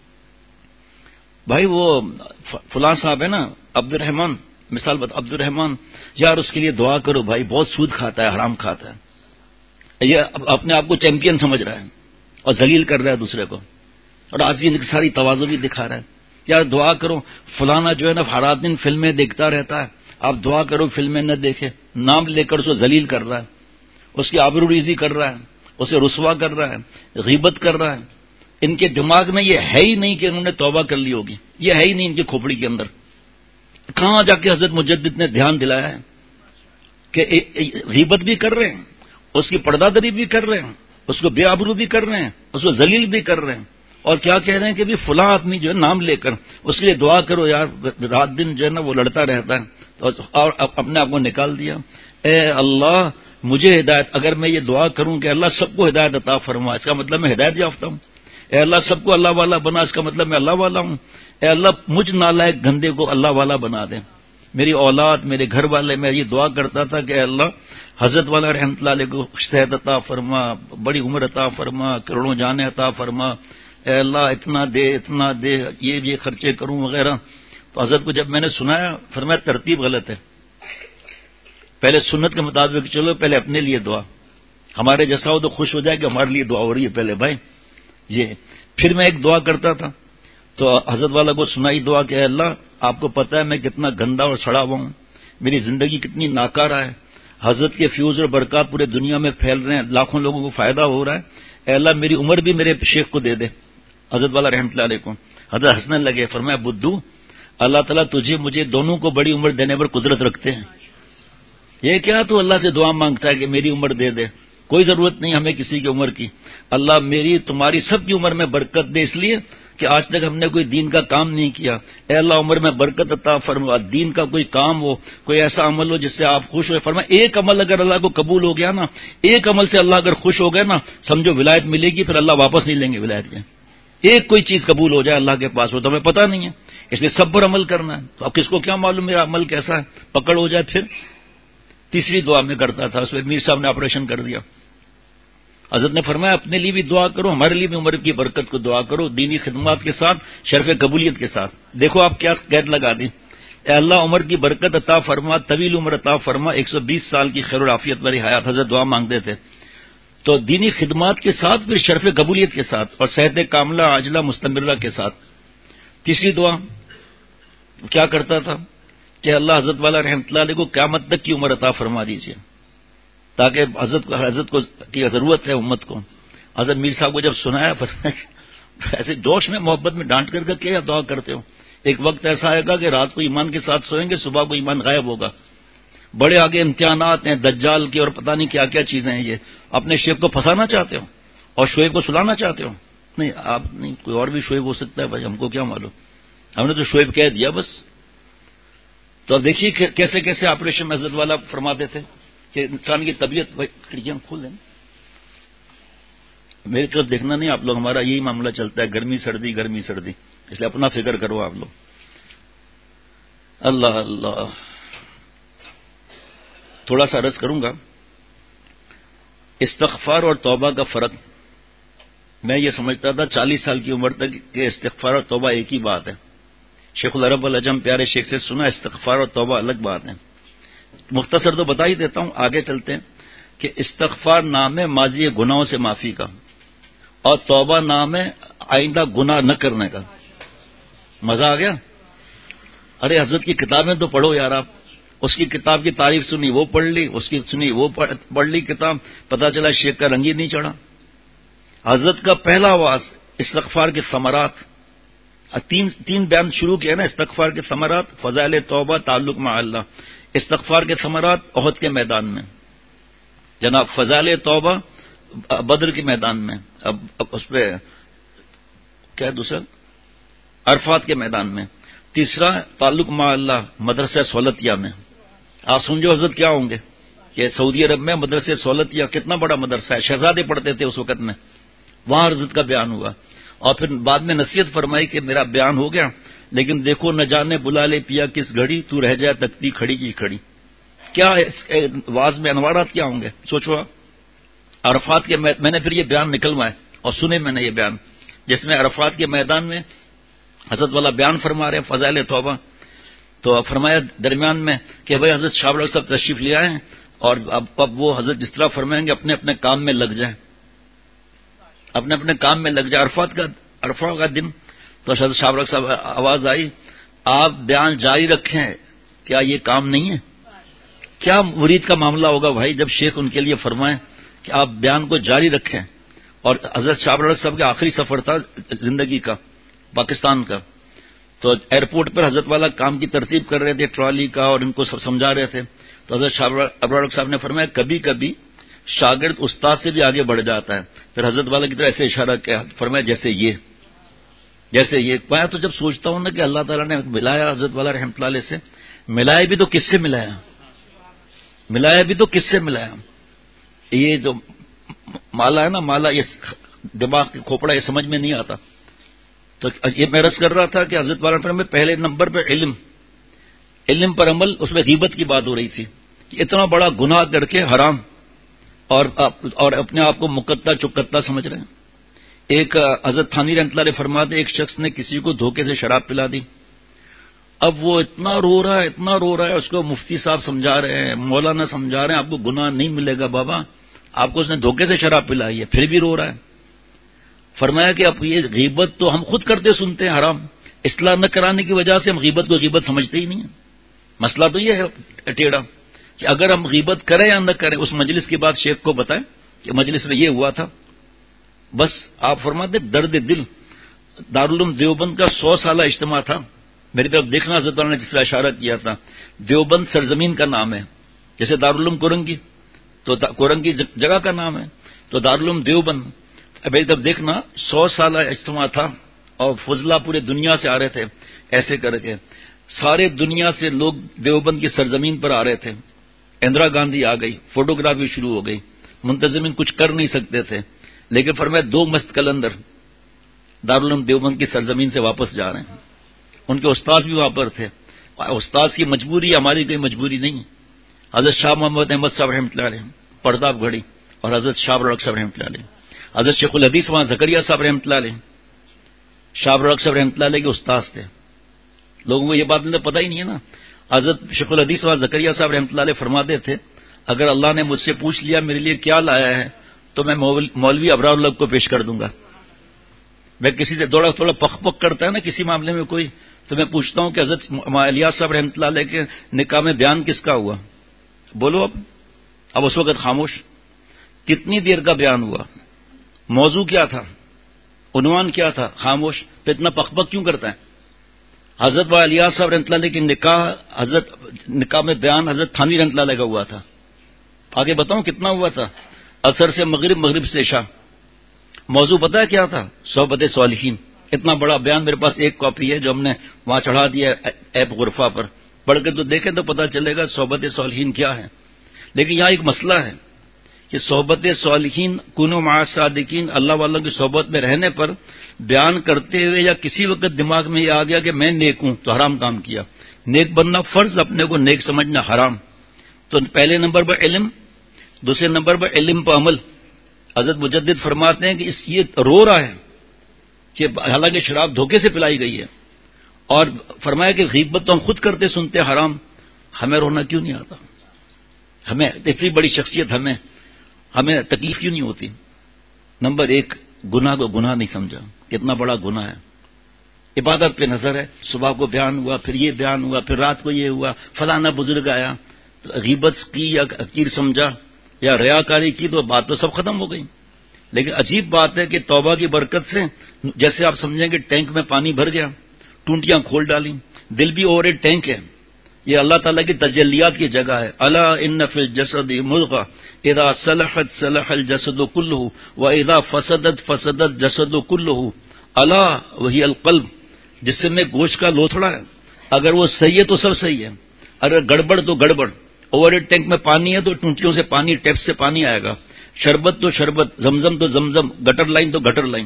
بھائی وہ فلاں صاحب ہے نا عبد الرحمان، مثال بتا، عبد الرحمان یار اس کے لیے دعا کرو بھائی، بہت سود کھاتا ہے، حرام کھاتا ہے. یہ اپنے آپ کو چیمپئن سمجھ رہا ہے اور ذلیل کر رہا ہے دوسرے کو، اور آج یہ ساری تواضع بھی دکھا رہا ہے. یار دعا کرو، فلانا جو ہے نا ہر دن فلمیں دیکھتا رہتا ہے، آپ دعا کرو فلمیں نہ دیکھے. نام لے کر اسے ذلیل کر رہا ہے، اس کی آبرو ریزی کر رہا ہے، اسے رسوا کر رہا ہے، غیبت کر رہا ہے. ان کے دماغ میں یہ ہے ہی نہیں کہ انہوں نے توبہ کر لی ہوگی، یہ ہے ہی نہیں ان کی کھوپڑی کے اندر. کہاں جا کے حضرت مجدد نے دھیان دلایا ہے کہ غیبت بھی کر رہے ہیں، اس کی پردہ دری بھی کر رہے ہیں، اس کو بے آبرو بھی کر رہے ہیں، اس کو ذلیل بھی کر رہے ہیں. اور کیا کہہ رہے ہیں کہ بھی فلاں آدمی جو ہے نام لے کر اس کے لیے دعا کرو یار، رات دن جو ہے نا وہ لڑتا رہتا ہے، اور اپنے آپ کو نکال دیا. اے اللہ مجھے ہدایت، اگر میں یہ دعا کروں کہ اللہ سب کو ہدایت عطا فرما، اس کا مطلب میں ہدایت یافتہ ہوں. اے اللہ سب کو اللہ والا بنا، اس کا مطلب میں اللہ والا ہوں. اے اللہ مجھ نالائق گندے کو اللہ والا بنا دے. میری اولاد، میرے گھر والے، میں یہ دعا کرتا تھا کہ اے اللہ حضرت والا رحمۃ اللہ علیہ کو صحت عطا فرما، بڑی عمر عطا فرما، کروڑوں جانیں عطا فرما، اے اللہ اتنا دے، یہ خرچے کروں وغیرہ. تو حضرت کو جب میں نے سنایا فرمایا ترتیب غلط ہے، پہلے سنت کے مطابق چلو، پہلے اپنے لیے دعا، ہمارے جیسا ہو تو خوش ہو جائے کہ ہمارے لیے دعا ہو رہی ہے پہلے بھائی یہ. پھر میں ایک دعا کرتا تھا تو حضرت والا کو سنائی دعا کہ اے اللہ آپ کو پتہ ہے میں کتنا گندا اور سڑا ہوا ہوں، میری زندگی کتنی ناکارہ ہے، حضرت کے فیوز اور برکات پورے دنیا میں پھیل رہے ہیں، لاکھوں لوگوں کو فائدہ ہو رہا ہے، اے اللہ میری عمر بھی میرے شیخ کو دے دے، حضرت والا رحمۃ اللہ علیہ کو. حضرت ہنسنے لگے، فرمایا بدھو اللہ تعالیٰ تجھے مجھے دونوں کو بڑی عمر دینے پر قدرت رکھتے ہیں، یہ کیا تو اللہ سے دعا مانگتا ہے کہ میری عمر دے دے، کوئی ضرورت نہیں ہمیں کسی کی عمر کی، اللہ میری تمہاری سب کی عمر میں برکت دے، اس لیے کہ آج تک ہم نے کوئی دین کا کام نہیں کیا، اے اللہ عمر میں برکت عطا فرما، دین کا کوئی کام ہو، کوئی ایسا عمل ہو جس سے آپ خوش ہوئے. فرمایا ایک عمل اگر اللہ کو قبول ہو گیا نا، ایک عمل سے اللہ اگر خوش ہو گئے نا، سمجھو ولایت ملے گی، پھر اللہ واپس نہیں لیں گے ولایت کے. ایک کوئی چیز قبول ہو جائے اللہ کے پاس، وہ تو ہمیں پتہ نہیں ہے، اس لیے سب پر عمل کرنا ہے. تو اب کس کو کیا معلوم میرا عمل کیسا ہے، پکڑ ہو جائے. پھر تیسری دعا میں کرتا تھا، اس میں میر صاحب نے آپریشن کر دیا. حضرت نے فرمایا اپنے لیے بھی دعا کرو، ہمارے لیے بھی عمر کی برکت کو دعا کرو، دینی خدمات کے ساتھ، شرف قبولیت کے ساتھ. دیکھو آپ کیا قید لگا دی، اے اللہ عمر کی برکت عطا فرما، طویل عمر عطا فرما، 120 سال کی خیر و عافیت والی حیات. حضرت دعا مانگتے تھے تو دینی خدمات کے ساتھ، پھر شرف قبولیت کے ساتھ، اور صحت کاملہ عاجلہ مستمرہ کے ساتھ. تیسری دعا کیا کرتا تھا کہ اللہ حضرت والا رحمۃ اللہ علیہ کو قیامت تک کی عمر عطا فرما دیجیے، تاکہ حضرت کو کی ضرورت ہے امت کو. حضرت میر صاحب کو جب سنایا ایسے جوش میں محبت میں ڈانٹ کر کیا دعا کرتے ہو، ایک وقت ایسا آئے گا کہ رات کو ایمان کے ساتھ سوئیں گے، صبح کو ایمان غائب ہوگا، بڑے آگے امتحانات ہیں دجال کے اور پتہ نہیں کیا کیا چیزیں ہیں. یہ اپنے شیخ کو پھنسانا چاہتے ہو اور شعیب کو سلانا چاہتے ہو؟ نہیں آپ نہیں، کوئی اور بھی شعیب ہو سکتا ہے بھائی، ہم کو کیا معلوم، ہم نے تو شعیب کہہ دیا بس. تو دیکھیے کیسے کیسے آپریشن میں حضرت والا فرماتے تھے کہ انسان کی طبیعت. کھڑکیاں کھول دیں، میری طرف دیکھنا نہیں آپ لوگ، ہمارا یہی معاملہ چلتا ہے، گرمی سردی گرمی سردی، اس لیے اپنا فکر کرو آپ لوگ. اللہ اللہ. تھوڑا سا عرض کروں گا، استغفار اور توبہ کا فرق. میں یہ سمجھتا تھا 40 سال کی عمر تک کہ استغفار اور توبہ ایک ہی بات ہے. شیخ العرب العجم پیارے شیخ سے سنا استغفار اور توبہ الگ بات ہے. مختصر تو بتا ہی دیتا ہوں، آگے چلتے ہیں. کہ استغفار نام ہے ماضی گناہوں سے معافی کا، اور توبہ نام ہے آئندہ گناہ نہ کرنے کا. مزہ آ گیا؟ ارے حضرت کی کتابیں تو پڑھو یار آپ. اس کی کتاب کی تعریف سنی وہ پڑھ لی، اس کی سنی وہ پڑھ لی کتاب، پتہ چلا شیخ کا رنگ ہی نہیں چڑھا. حضرت کا پہلا آواز استغفار کے ثمرات، تین بیان شروع کیا نا، استغفار کے ثمرات، فضائل توبہ، تعلق مع اللہ. استغفار کے ثمرات احد کے میدان میں جناب، فضائل توبہ بدر کے میدان میں، اب اس پہ کیا دوسرا عرفات کے میدان میں. تیسرا تعلق مع اللہ مدرسہ سہولتیہ میں. آپ سمجھو حضرت کیا ہوں گے کہ سعودی عرب میں مدرسہ سہولتیہ کتنا بڑا مدرسہ ہے، شہزادے پڑھتے تھے اس وقت میں، وہاں حضرت کا بیان ہوا. اور پھر بعد میں نصیحت فرمائی کہ میرا بیان ہو گیا لیکن دیکھو نہ جانے بلا لے پیا کس گھڑی، تو رہ جائے تکتی کھڑی کی کھڑی. کیا واز میں انوارات کیا ہوں گے سوچو آپ. عرفات کے میں نے پھر یہ بیان نکلوائے اور سنے میں نے یہ بیان، جس میں عرفات کے میدان میں حضرت والا بیان فرما رہے ہیں فضائل توبہ. تو فرمایا درمیان میں کہ بھائی حضرت شاہ بلال صاحب تشریف لے آئے ہیں اور اب وہ حضرت جس طرح فرمائیں گے اپنے اپنے کام میں لگ جائیں، اپنے اپنے کام میں لگ جائیں. عرفہ کا دن تو حضرت شاہ بلال صاحب آواز آئی، آپ بیان جاری رکھیں، کیا یہ کام نہیں ہے؟ کیا مرید کا معاملہ ہوگا بھائی جب شیخ ان کے لیے فرمائیں کہ آپ بیان کو جاری رکھیں. اور حضرت شاہ بلال صاحب کا آخری سفر تھا زندگی کا پاکستان کا، تو ایئرپورٹ پر حضرت والا کام کی ترتیب کر رہے تھے ٹرالی کا اور ان کو سب سمجھا رہے تھے. تو حضرت شاہ بلال صاحب نے فرمایا کبھی کبھی شاگرد استاد سے بھی آگے بڑھ جاتا ہے. پھر حضرت والا کی طرح ایسے اشارہ کیا، فرمایا جیسے یہ میں تو جب سوچتا ہوں نا کہ اللہ تعالیٰ نے ملایا حضرت والا رحمۃ اللہ علیہ سے، ملایا بھی تو کس سے ملایا، یہ جو مالا ہے نا، مالا یہ دماغ کا کھوپڑا، یہ سمجھ میں نہیں آتا. تو یہ میں عرض کر رہا تھا کہ حضرت والا میں پہلے نمبر پہ علم پر عمل، اس میں غیبت کی بات ہو رہی تھی کہ اتنا بڑا گناہ کر کے حرام اور اپنے آپ کو مقتہ چکتہ سمجھ رہے ہیں. ایک حضرت تھانوی رحمۃ اللہ علیہ فرماتے ایک شخص نے کسی کو دھوکے سے شراب پلا دی. اب وہ اتنا رو رہا ہے، اس کو مفتی صاحب سمجھا رہے ہیں، مولانا سمجھا رہے ہیں، آپ کو گناہ نہیں ملے گا بابا، آپ کو اس نے دھوکے سے شراب پلائی ہے، پھر بھی رو رہا ہے. فرمایا کہ اب یہ غیبت تو ہم خود کرتے سنتے ہیں حرام، اصلاح نہ کرانے کی وجہ سے ہم غیبت کو غیبت سمجھتے ہی نہیں ہیں. مسئلہ تو یہ ہے ٹیڑھا کہ اگر ہم غیبت کریں یا نہ کریں، اس مجلس کی بات شیخ کو بتائیں کہ مجلس میں یہ ہوا تھا. بس آپ فرماتے درد دل. دارالعلوم دیوبند کا 100 سالہ اجتماع تھا. میری طرف دیکھنا حضرت نے جس طرح اشارہ کیا تھا، دیوبند سرزمین کا نام ہے، جیسے دارالعلوم کورنگی تو کورنگی جگہ کا نام ہے، تو دارالعلوم دیوبند. میری طرف دیکھنا 100 سالہ اجتماع تھا اور فضلہ پورے دنیا سے آ رہے تھے. ایسے کر کے سارے دنیا سے لوگ دیوبند کی سرزمین پر آ رہے تھے. اندرا گاندھی آ گئی، فوٹوگرافی شروع ہو گئی. منتظمین کچھ کر نہیں سکتے تھے، لیکن فرمایا 2 مست قلندر دارالعلوم دیوبند کی سرزمین سے واپس جا رہے ہیں. ان کے استاذ بھی وہاں پر تھے. استاذ کی مجبوری، ہماری کوئی مجبوری نہیں. حضرت شاہ محمد احمد صاحب رحمۃ اللہ علیہ پرداب گھڑی اور حضرت شاہ ابرالحق صاحب رحمۃ اللہ علیہ، حضرت شیخ الحدیث وہاں زکریا صاحب رحمۃ اللہ علیہ، شاہ ابرالحق صاحب رحمۃ اللہ علیہ کے استاذ تھے. لوگوں کو یہ بات پتہ ہی نہیں ہے نا. حضرت شیخ الحدیث وہاں زکریا صاحب رحمۃ اللہ علیہ فرماتے تھے اگر اللہ نے مجھ سے پوچھ لیا میرے لیے کیا لایا ہے تو میں مولوی ابرار الحق کو پیش کر دوں گا. میں کسی سے تھوڑا پک کرتا ہے نا کسی معاملے میں کوئی، تو میں پوچھتا ہوں کہ حضرت الیاس صاحب رحمۃ اللہ علیہ کے نکاح میں بیان کس کا ہوا؟ بولو. اب اس وقت خاموش. کتنی دیر کا بیان ہوا؟ موضوع کیا تھا؟ عنوان کیا تھا؟ خاموش. تو اتنا پک کیوں کرتا ہے؟ حضرت الیاس صاحب رحمۃ اللہ علیہ کی نکاح میں بیان حضرت تھانوی رحمۃ اللہ علیہ کا ہوا تھا. آگے بتاؤں کتنا ہوا تھا؟ عصر سے مغرب، مغرب سے عشاء. موضوع پتہ ہے کیا تھا؟ صحبت صالحین. اتنا بڑا بیان میرے پاس ایک کاپی ہے جو ہم نے وہاں چڑھا دیا ایپ غرفہ پر. پڑھ کے تو دیکھیں تو پتہ چلے گا صحبت صالحین کیا ہے. لیکن یہاں ایک مسئلہ ہے کہ صحبت صالحین کونوا مع صادقین، اللہ والوں کی صحبت میں رہنے پر بیان کرتے ہوئے یا کسی وقت دماغ میں یہ آ گیا کہ میں نیک ہوں تو حرام کام کیا. نیک بننا فرض، اپنے کو نیک سمجھنا حرام. تو پہلے نمبر پر علم، دوسرے نمبر پر علم پر عمل. حضرت مجدد فرماتے ہیں کہ یہ رو رہا ہے کہ حالانکہ شراب دھوکے سے پلائی گئی ہے، اور فرمایا کہ غیبت تو ہم خود کرتے سنتے حرام، ہمیں رونا کیوں نہیں آتا؟ ہمیں اتنی بڑی شخصیت، ہمیں تکلیف کیوں نہیں ہوتی؟ نمبر 1 گناہ کو گناہ نہیں سمجھا. کتنا بڑا گناہ ہے. عبادت پہ نظر ہے. صبح کو بیان ہوا، پھر یہ بیان ہوا، پھر رات کو یہ ہوا، فلانا بزرگ آیا. غیبت کی یا حقیر سمجھا یا ریاکاری کی تو بات تو سب ختم ہو گئی. لیکن عجیب بات ہے کہ توبہ کی برکت سے جیسے آپ سمجھیں کہ ٹینک میں پانی بھر گیا، ٹونٹیاں کھول ڈالی. دل بھی اوور ٹینک ہے. یہ اللہ تعالیٰ کی تجلیات کی جگہ ہے. الا ان فی الجسد مضغہ اذا صلحت صلح الجسد کلہ واذا فسدت فسد الجسد کلہ. الا وہی القلب، جسم میں گوشت کا لوتھڑا ہے. اگر وہ صحیح ہے تو سب صحیح ہے، اگر گڑبڑ تو گڑبڑ. اوور ٹینک میں پانی ہے تو ٹونٹیوں سے پانی، ٹیپ سے پانی آئے گا. شربت تو شربت، زمزم تو زمزم، گٹر لائن تو گٹر لائن.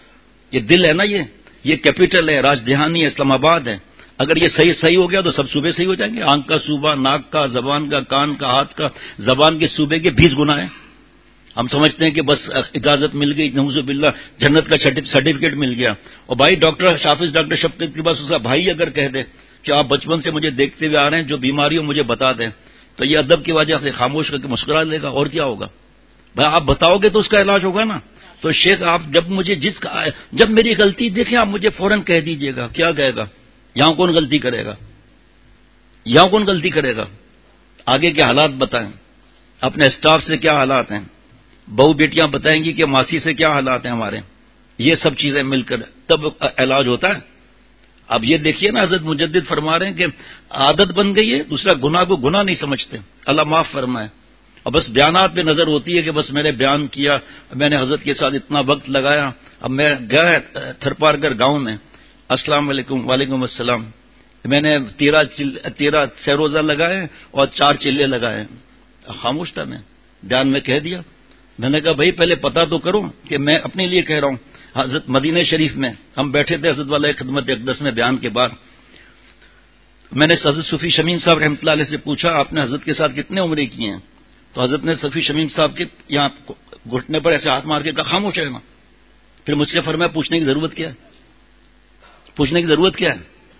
یہ دل ہے نا، یہ کیپٹل ہے، راجدھانی ہے، اسلام آباد ہے. اگر یہ صحیح ہو گیا تو سب صوبے صحیح ہو جائیں گے. آنکھ کا صوبہ، ناک کا، زبان کا، کان کا، ہاتھ کا. زبان کے صوبے کے 20 گنا ہیں. ہم سمجھتے ہیں کہ بس اجازت مل گئی، نعوذ باللہ جنت کا سرٹیفکیٹ مل گیا. اور بھائی ڈاکٹر حافظ ڈاکٹر شفقت کے پاس اس کا بھائی اگر کہہ دے کہ آپ بچپن سے مجھے دیکھتے ہوئے آ رہے ہیں، جو بیماری ہو مجھے بتا دیں، تو یہ ادب کی وجہ سے خاموش کر کے مسکرا لے گا. اور کیا ہوگا بھائی؟ آپ بتاؤ گے تو اس کا علاج ہوگا نا. تو شیخ آپ جب میری غلطی دیکھیں آپ مجھے فوراً کہہ دیجئے گا. کیا کہے گا؟ یہاں کون غلطی کرے گا؟ یہاں کون غلطی کرے گا؟ آگے کے حالات بتائیں، اپنے اسٹاف سے کیا حالات ہیں، بہو بیٹیاں بتائیں گی کہ ماسی سے کیا حالات ہیں ہمارے. یہ سب چیزیں مل کر تب علاج ہوتا ہے. اب یہ دیکھیے نا، حضرت مجدد فرما رہے ہیں کہ عادت بن گئی ہے. دوسرا گناہ کو گناہ نہیں سمجھتے. اللہ معاف فرمائے. اور بس بیانات پہ نظر ہوتی ہے کہ بس میں نے بیان کیا، میں نے حضرت کے ساتھ اتنا وقت لگایا. اب میں گیا تھرپارگر گاؤں میں، السلام علیکم، وعلیکم السلام. میں نے 13 سروزہ لگائے اور 4 چلے لگائے. خاموش تھا. میں بیان میں کہہ دیا. میں نے کہا بھائی پہلے پتا تو کرو کہ میں اپنے لیے کہہ رہا ہوں. حضرت مدینہ شریف میں ہم بیٹھے تھے حضرت والا خدمت اقدس میں بیان کے بعد. میں نے حضرت صوفی شمیم صاحب رحمۃ اللہ علیہ سے پوچھا آپ نے حضرت کے ساتھ کتنے عمرے کیے ہیں؟ تو حضرت نے صوفی شمیم صاحب کے یہاں گھٹنے پر ایسے ہاتھ مار کے کہا خاموش رہنا. پھر مجھ سے فرمایا پوچھنے کی ضرورت کیا ہے؟ پوچھنے کی ضرورت کیا ہے؟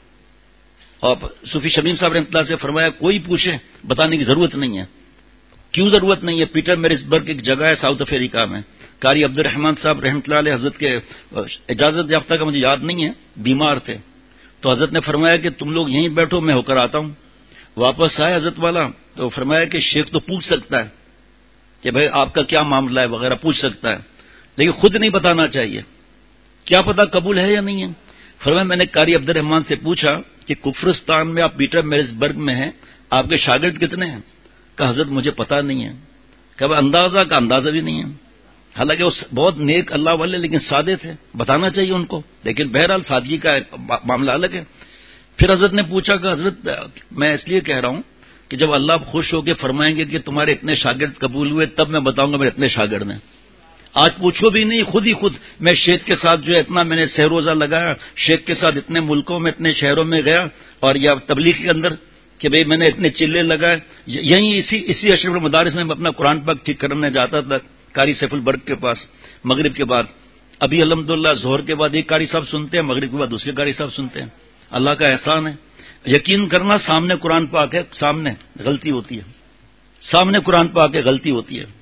اور صوفی شمیم صاحب رحمۃ اللہ سے فرمایا کوئی پوچھے بتانے کی ضرورت نہیں ہے. کیوں ضرورت نہیں ہے؟ پیٹر میرسبرگ ایک جگہ ہے ساؤتھ افریقہ میں. قاری عبد الرحمان صاحب رحمۃ اللہ علیہ حضرت کے اجازت یافتہ کا مجھے یاد نہیں ہے، بیمار تھے. تو حضرت نے فرمایا کہ تم لوگ یہیں بیٹھو میں ہو کر آتا ہوں. واپس آئے حضرت والا تو فرمایا کہ شیخ تو پوچھ سکتا ہے کہ بھائی آپ کا کیا معاملہ ہے وغیرہ پوچھ سکتا ہے، لیکن خود نہیں بتانا چاہیے. کیا پتا قبول ہے یا نہیں ہے؟ فرمایا میں نے قاری عبد الرحمان سے پوچھا کہ کفرستان میں آپ پیٹر میرسبرگ میں ہیں، آپ کے شاگرد کتنے ہیں؟ کہ حضرت مجھے پتا نہیں ہے. کہ اندازہ کا اندازہ بھی نہیں ہے. حالانکہ وہ بہت نیک اللہ والے لیکن سادے تھے، بتانا چاہیے ان کو، لیکن بہرحال سادگی کا معاملہ الگ ہے. پھر حضرت نے پوچھا کہ حضرت میں اس لیے کہہ رہا ہوں کہ جب اللہ خوش ہو کے فرمائیں گے کہ تمہارے اتنے شاگرد قبول ہوئے تب میں بتاؤں گا میرے اتنے شاگرد ہیں. آج پوچھو بھی نہیں، خود ہی خود میں شیخ کے ساتھ جو ہے اتنا میں نے سہ روزہ لگایا، شیخ کے ساتھ اتنے ملکوں میں اتنے شہروں میں گیا، اور یا تبلیغ کے اندر کہ بھئی میں نے اتنے چلے لگائے. یہیں اسی اشرف المدارس میں اپنا قرآن پاک ٹھیک کرنے جاتا تھا قاری سیف البرگ کے پاس مغرب کے بعد. ابھی الحمدللہ ظہر کے بعد ایک قاری صاحب سنتے ہیں، مغرب کے بعد دوسرے قاری صاحب سنتے ہیں. اللہ کا احسان ہے. یقین کرنا سامنے قرآن پاک ہے، سامنے غلطی ہوتی ہے، سامنے قرآن پاک ہے غلطی ہوتی ہے.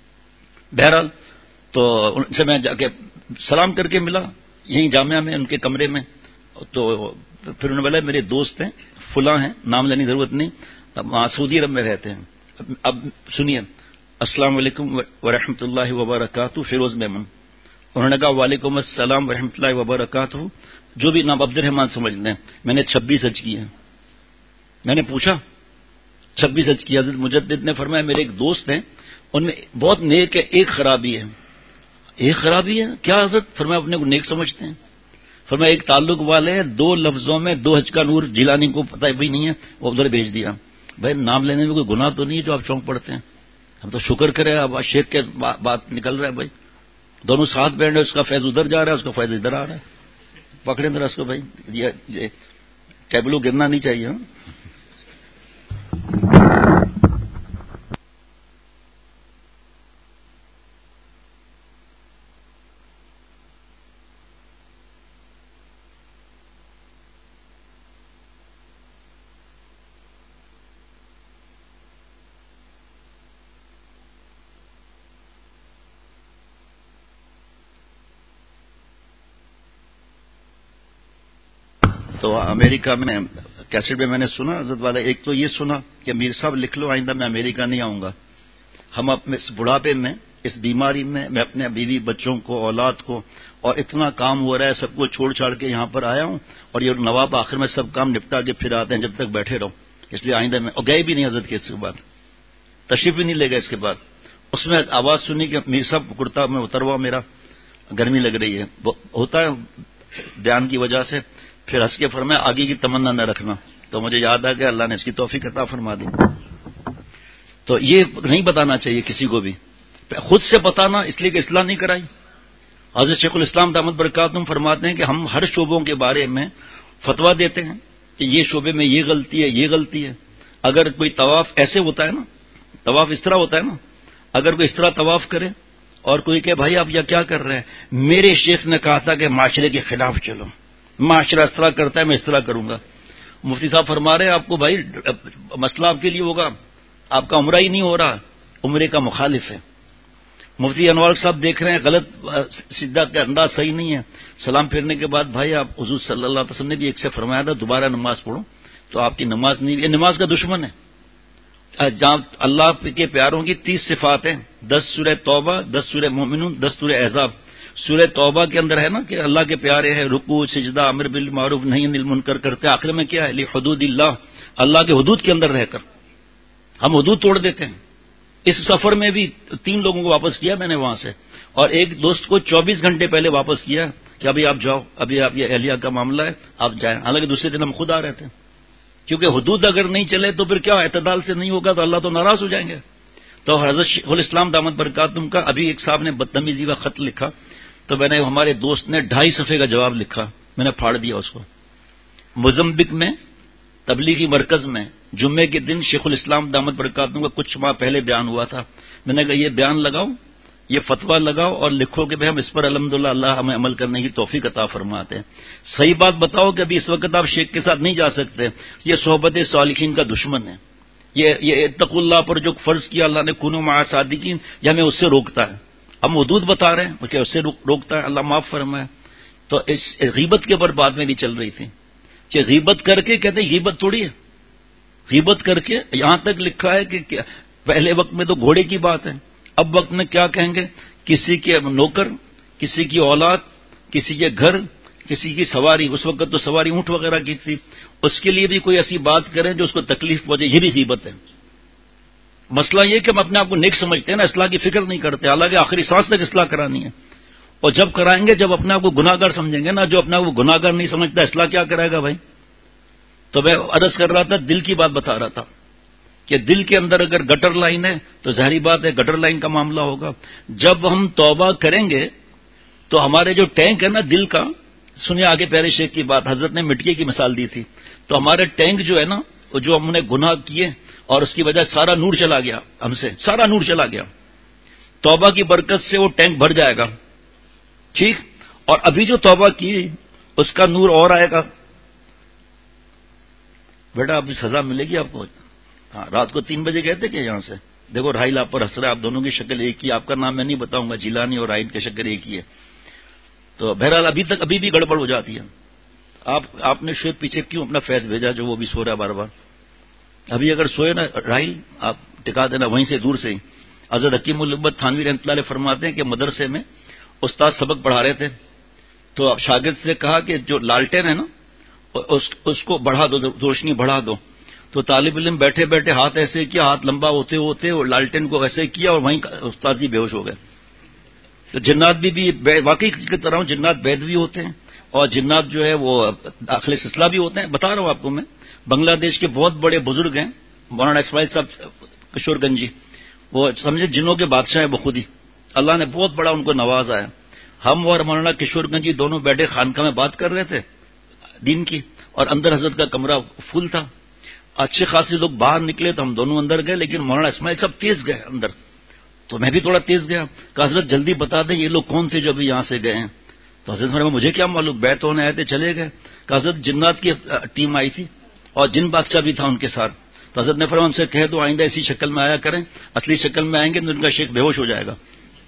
بہرحال تو ان سے میں جا کے سلام کر کے ملا یہیں جامعہ میں ان کے کمرے میں. تو پھر انہوں نے بولا میرے دوست ہیں فلاں ہیں، نام لینے کی ضرورت نہیں، وہاں سعودی عرب میں رہتے ہیں. اب سنیے، السلام علیکم ورحمۃ اللہ وبرکاتہ فیروز میمن. انہوں نے کہا وعلیکم السلام ورحمۃ اللہ وبرکاتہ. جو بھی نام عبد الرحمان سمجھ لیں. میں نے 26 حج کیے ہیں. میں نے پوچھا 26 حج کیا. حضرت مجدد نے فرمایا میرے ایک دوست ہیں ان میں بہت نیک ہے، ایک خرابی ہے. ایک خرابی ہے کیا حضرت؟ فرمایا اپنے کو نیک سمجھتے ہیں. فرمایا ایک تعلق والے ہیں 2 لفظوں میں 2 حج کا نور جیلانی کو پتہ بھی نہیں ہے، وہ ادھر بھیج دیا. بھائی نام لینے میں کوئی گناہ تو نہیں ہے جو آپ چونک پڑتے ہیں؟ ہم تو شکر کریں اب شیخ کے بات نکل رہا ہے. بھائی دونوں ساتھ بیٹھ رہے، اس کا فیض ادھر جا رہا ہے، اس کا فیض ادھر آ رہا ہے. پکڑے میرا اس کو بھائی، یہ ٹیبلو گرنا نہیں چاہیے. تو امریکہ میں کیسٹ میں نے سنا حضرت والا، ایک تو یہ سنا کہ میر صاحب لکھ لو آئندہ میں امریکہ نہیں آؤں گا. ہم اپنے اس بڑھاپے میں اس بیماری میں اپنے بیوی بچوں کو اولاد کو اور اتنا کام ہو رہا ہے سب کو چھوڑ چھاڑ کے یہاں پر آیا ہوں، اور یہ نواب آخر میں سب کام نپٹا کے پھر آتے ہیں جب تک بیٹھے رہو. اس لیے آئندہ میں اور گئے بھی نہیں حضرت کے اس کے بعد تشریف بھی نہیں لے گئے. اس کے بعد اس میں آواز سنی کہ میر صاحب کو کرتا میں اتر ہوا، میرا گرمی لگ رہی ہے، ہوتا ہے دھیان کی وجہ سے. پھر ہنس کے فرمایا آگے کی تمنا نہ رکھنا. تو مجھے یاد آ گیا اللہ نے اس کی توفیق عطا فرما دی. تو یہ نہیں بتانا چاہیے کسی کو بھی، خود سے بتانا اس لیے کہ اصلاح نہیں کرائی. حضرت شیخ الاسلام دامت برکاتہم فرماتے ہیں کہ ہم ہر شعبوں کے بارے میں فتویٰ دیتے ہیں کہ یہ شعبے میں یہ غلطی ہے یہ غلطی ہے. اگر کوئی طواف ایسے ہوتا ہے نا، طواف اس طرح ہوتا ہے نا، اگر کوئی اس طرح طواف کرے اور کوئی کہ بھائی آپ یہ کیا کر رہے ہیں، میرے شیخ نے کہا تھا کہ معاشرے کے خلاف چلو، معاشرہ اس طرح کرتا ہے میں اس طرح کروں گا. مفتی صاحب فرما رہے ہیں آپ کو بھائی مسئلہ آپ کے لیے ہوگا، آپ کا عمرہ ہی نہیں ہو رہا، عمرے کا مخالف ہے. مفتی انوار صاحب دیکھ رہے ہیں غلط سیدھا کا انداز صحیح نہیں ہے. سلام پھیرنے کے بعد بھائی آپ حضور صلی اللہ علیہ وسلم نے بھی ایک سے فرمایا تھا دوبارہ نماز پڑھو، تو آپ کی نماز نہیں، یہ نماز کا دشمن ہے. جہاں اللہ کے پیاروں کی 30 صفات ہیں، 10 سورہ توبہ، 10 سورہ مومنون، 10 سورہ احزاب. سورہ توبہ کے اندر ہے نا کہ اللہ کے پیارے ہیں رکوع سجدہ امر بالمعروف نہی عن المنکر کرتے، آخر میں کیا ہے لحدود اللہ، اللہ کے حدود کے اندر رہ کر ہم حدود توڑ دیتے ہیں. اس سفر میں بھی 3 لوگوں کو واپس کیا میں نے وہاں سے، اور ایک دوست کو 24 گھنٹے پہلے واپس کیا کہ ابھی آپ جاؤ، ابھی آپ یہ اہلیہ کا معاملہ ہے آپ جائیں. حالانکہ دوسرے دن ہم خود آ رہے تھے، کیونکہ حدود اگر نہیں چلے تو پھر کیا اعتدال سے نہیں ہوگا تو اللہ تو ناراض ہو جائیں گے. تو حضرت شیخ الاسلام دامت برکاتہم کا ابھی ایک صاحب نے بدتمیزی کا خط لکھا، تو میں نے ہمارے دوست نے 2.5 صفحے کا جواب لکھا، میں نے پھاڑ دیا اس کو. موزمبک میں تبلیغی مرکز میں جمعے کے دن شیخ الاسلام دامت برکاتہم کا کچھ ماہ پہلے بیان ہوا تھا. میں نے کہا یہ بیان لگاؤ، یہ فتویٰ لگاؤ اور لکھو کہ ہم اس پر الحمدللہ اللہ ہمیں عمل کرنے کی توفیق عطا فرماتے ہیں. صحیح بات بتاؤ کہ ابھی اس وقت آپ شیخ کے ساتھ نہیں جا سکتے، یہ صحبت صالحین کا دشمن ہے. یہ اتقوا اللہ پر جو فرض کیا اللہ نے کونوا مع الصادقین، یہ ہمیں اس سے روکتا ہے. ہم حدود بتا رہے ہیں کہ اس سے روکتا ہے، اللہ معاف فرمائے. تو اس غیبت کے اوپر بات میں بھی چل رہی تھی کہ غیبت کر کے کہتے ہیں غیبت تھوڑی ہے. غیبت کر کے یہاں تک لکھا ہے کہ پہلے وقت میں تو گھوڑے کی بات ہے، اب وقت میں کیا کہیں گے؟ کسی کے نوکر، کسی کی اولاد، کسی کے گھر، کسی کی سواری. اس وقت تو سواری اونٹ وغیرہ کی تھی، اس کے لیے بھی کوئی ایسی بات کریں جو اس کو تکلیف پہنچے، یہ بھی غیبت ہے. مسئلہ یہ کہ ہم اپنے آپ کو نیک سمجھتے ہیں نا، اصلاح کی فکر نہیں کرتے، حالانکہ آخری سانس تک اصلاح کرانی ہے. اور جب کرائیں گے جب اپنے آپ کو گناہ گار سمجھیں گے نا. جو اپنے آپ کو گناہ گار نہیں سمجھتا اصلاح کیا کرے گا بھائی؟ تو میں عرض کر رہا تھا، دل کی بات بتا رہا تھا کہ دل کے اندر اگر گٹر لائن ہے تو ظاہری بات ہے گٹر لائن کا معاملہ ہوگا. جب ہم توبہ کریں گے تو ہمارے جو ٹینک ہے نا دل کا، سنیے آگے پیارے شیخ کی بات، حضرت نے مٹی کی مثال دی تھی. تو ہمارے ٹینک جو ہے نا، جو ہم نے گناہ کیے اور اس کی وجہ سارا نور چلا گیا، ہم سے سارا نور چلا گیا. توبہ کی برکت سے وہ ٹینک بھر جائے گا، ٹھیک. اور ابھی جو توبہ کی اس کا نور اور آئے گا. بیٹا ابھی سزا ملے گی آپ کو. ہاں رات کو 3 بجے گئے تھے کہ یہاں سے دیکھو راہیل آپ پر ہنس رہا ہے، آپ دونوں کی شکل ایک ہی. آپ کا نام میں نہیں بتاؤں گا، جیلانی اور راہیل کی شکل ایک ہی ہے. تو بہرحال ابھی بھی گڑبڑ ہو جاتی ہے. آپ نے شعیب پیچھے کیوں اپنا فیض بھیجا جو وہ بھی سو رہا ہے بار بار؟ ابھی اگر سوئے نا راہیل آپ ٹکا دینا وہیں سے دور سے ہی. حضرت حکیم الامت تھانوی رحمۃ اللہ علیہ فرماتے ہیں کہ مدرسے میں استاد سبق پڑھا رہے تھے تو شاگرد سے کہا کہ جو لالٹین ہے نا اس کو بڑھا دو، روشنی بڑھا دو. تو طالب علم بیٹھے بیٹھے ہاتھ ایسے کیا، ہاتھ لمبا ہوتے ہوتے اور لالٹین کو ایسے کیا اور وہیں استاد جی بے ہوش ہو گئے. تو جنات بھی واقعی کی طرح جنات بید بھی ہوتے ہیں اور جنات جو ہے وہ داخل سلسلہ بھی ہوتے ہیں. بتا رہا ہوں آپ کو میں، بنگلہ دیش کے بہت بڑے بزرگ ہیں مولانا اسماعیل صاحب کشور گنجی، وہ سمجھے جنوں کے بادشاہ ہیں بخود ہی. اللہ نے بہت بڑا ان کو نوازا ہے. ہم اور مولانا کشور گنجی دونوں بیٹھے خانقاہ میں بات کر رہے تھے دین کی، اور اندر حضرت کا کمرہ فل تھا. اچھے خاصے لوگ باہر نکلے تو ہم دونوں اندر گئے، لیکن مولانا اسماعیل صاحب تیز گئے اندر، تو میں بھی تھوڑا تیز گیا. کہ حضرت جلدی بتا دیں یہ لوگ کون تھے جو ابھی یہاں سے گئے ہیں؟ تو حضرت فرمایا مجھے کیا معلوم، بیت ہونے آئے تھے چلے گئے. کہ حضرت جنات کی ٹیم آئی تھی اور جن بادشاہ بھی تھا ان کے ساتھ. تو حضرت نے فرمایا ان سے کہہ دو آئندہ اسی شکل میں آیا کریں، اصلی شکل میں آئیں گے تو ان کا شیخ بے ہوش ہو جائے گا.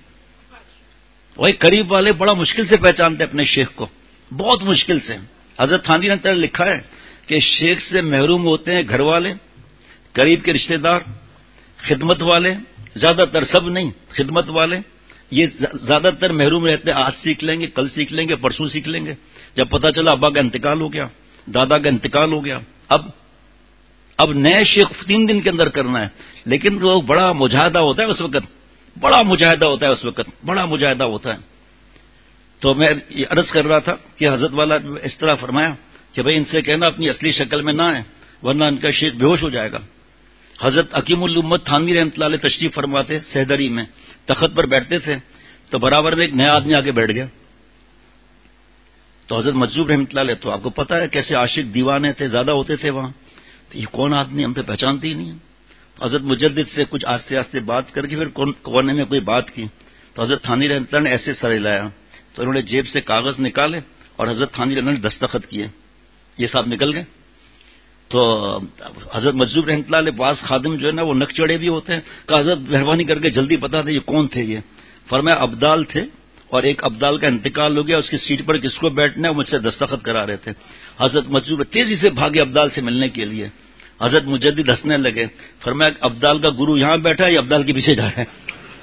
وہی قریب والے بڑا مشکل سے پہچانتے اپنے شیخ کو، بہت مشکل سے. حضرت تھانوی نے لکھا ہے کہ شیخ سے محروم ہوتے ہیں گھر والے، قریب کے رشتہ دار، خدمت والے، زیادہ تر سب نہیں خدمت والے، یہ زیادہ تر محروم رہتے ہیں. آج سیکھ لیں گے، کل سیکھ لیں گے، پرسوں سیکھ لیں گے. جب پتہ چلا ابا کا انتقال ہو گیا، دادا کا انتقال ہو گیا، اب نئے شیخ 3 دن کے اندر کرنا ہے. لیکن وہ بڑا مجاہدہ ہوتا ہے اس وقت، بڑا مجاہدہ ہوتا ہے اس وقت، بڑا مجاہدہ ہوتا ہے. تو میں یہ عرض کر رہا تھا کہ حضرت والا اس طرح فرمایا کہ بھائی ان سے کہنا اپنی اصلی شکل میں نہ آئے ورنہ ان کا شیخ بے ہوش ہو جائے گا. حضرت حکیم الامت تھانوی رحمۃ اللہ علیہ تشریف فرماتے سہدری میں، تخت پر بیٹھتے تھے تو برابر میں ایک نیا آدمی آگے بیٹھ گیا. تو حضرت مجذوب رحمۃ اللہ علیہ تو آپ کو پتا ہے کیسے عاشق دیوانے تھے، زیادہ ہوتے تھے وہاں. تو یہ کون آدمی، ہم تو پہچانتے ہی نہیں ہیں. حضرت مجدد سے کچھ آہستہ آہستہ بات کر کے پھر کونے میں کوئی بات کی. تو حضرت تھانوی رحمۃ اللہ نے ایسے سر ہلایا تو انہوں نے جیب سے کاغذ نکالے اور حضرت تھانوی رحمۃ اللہ نے دستخط کیے، یہ صاحب نکل گئے. تو حضرت مجذوب رحمۃ اللہ علیہ بعض خادم جو ہے نا وہ نک چڑے بھی ہوتے ہیں. کہ حضرت مہربانی کر کے جلدی بتا دیں یہ کون تھے. یہ فرمایا ابدال تھے اور ایک ابدال کا انتقال ہو گیا، اس کی سیٹ پر کس کو بیٹھنا ہے وہ مجھ سے دستخط کرا رہے تھے. حضرت مجذوب تیزی سے بھاگے ابدال سے ملنے کے لیے. حضرت مجدد ہنسنے لگے، فرمایا ابدال کا گرو یہاں بیٹھا ہے یا ابدال کے پیچھے جا رہا ہے.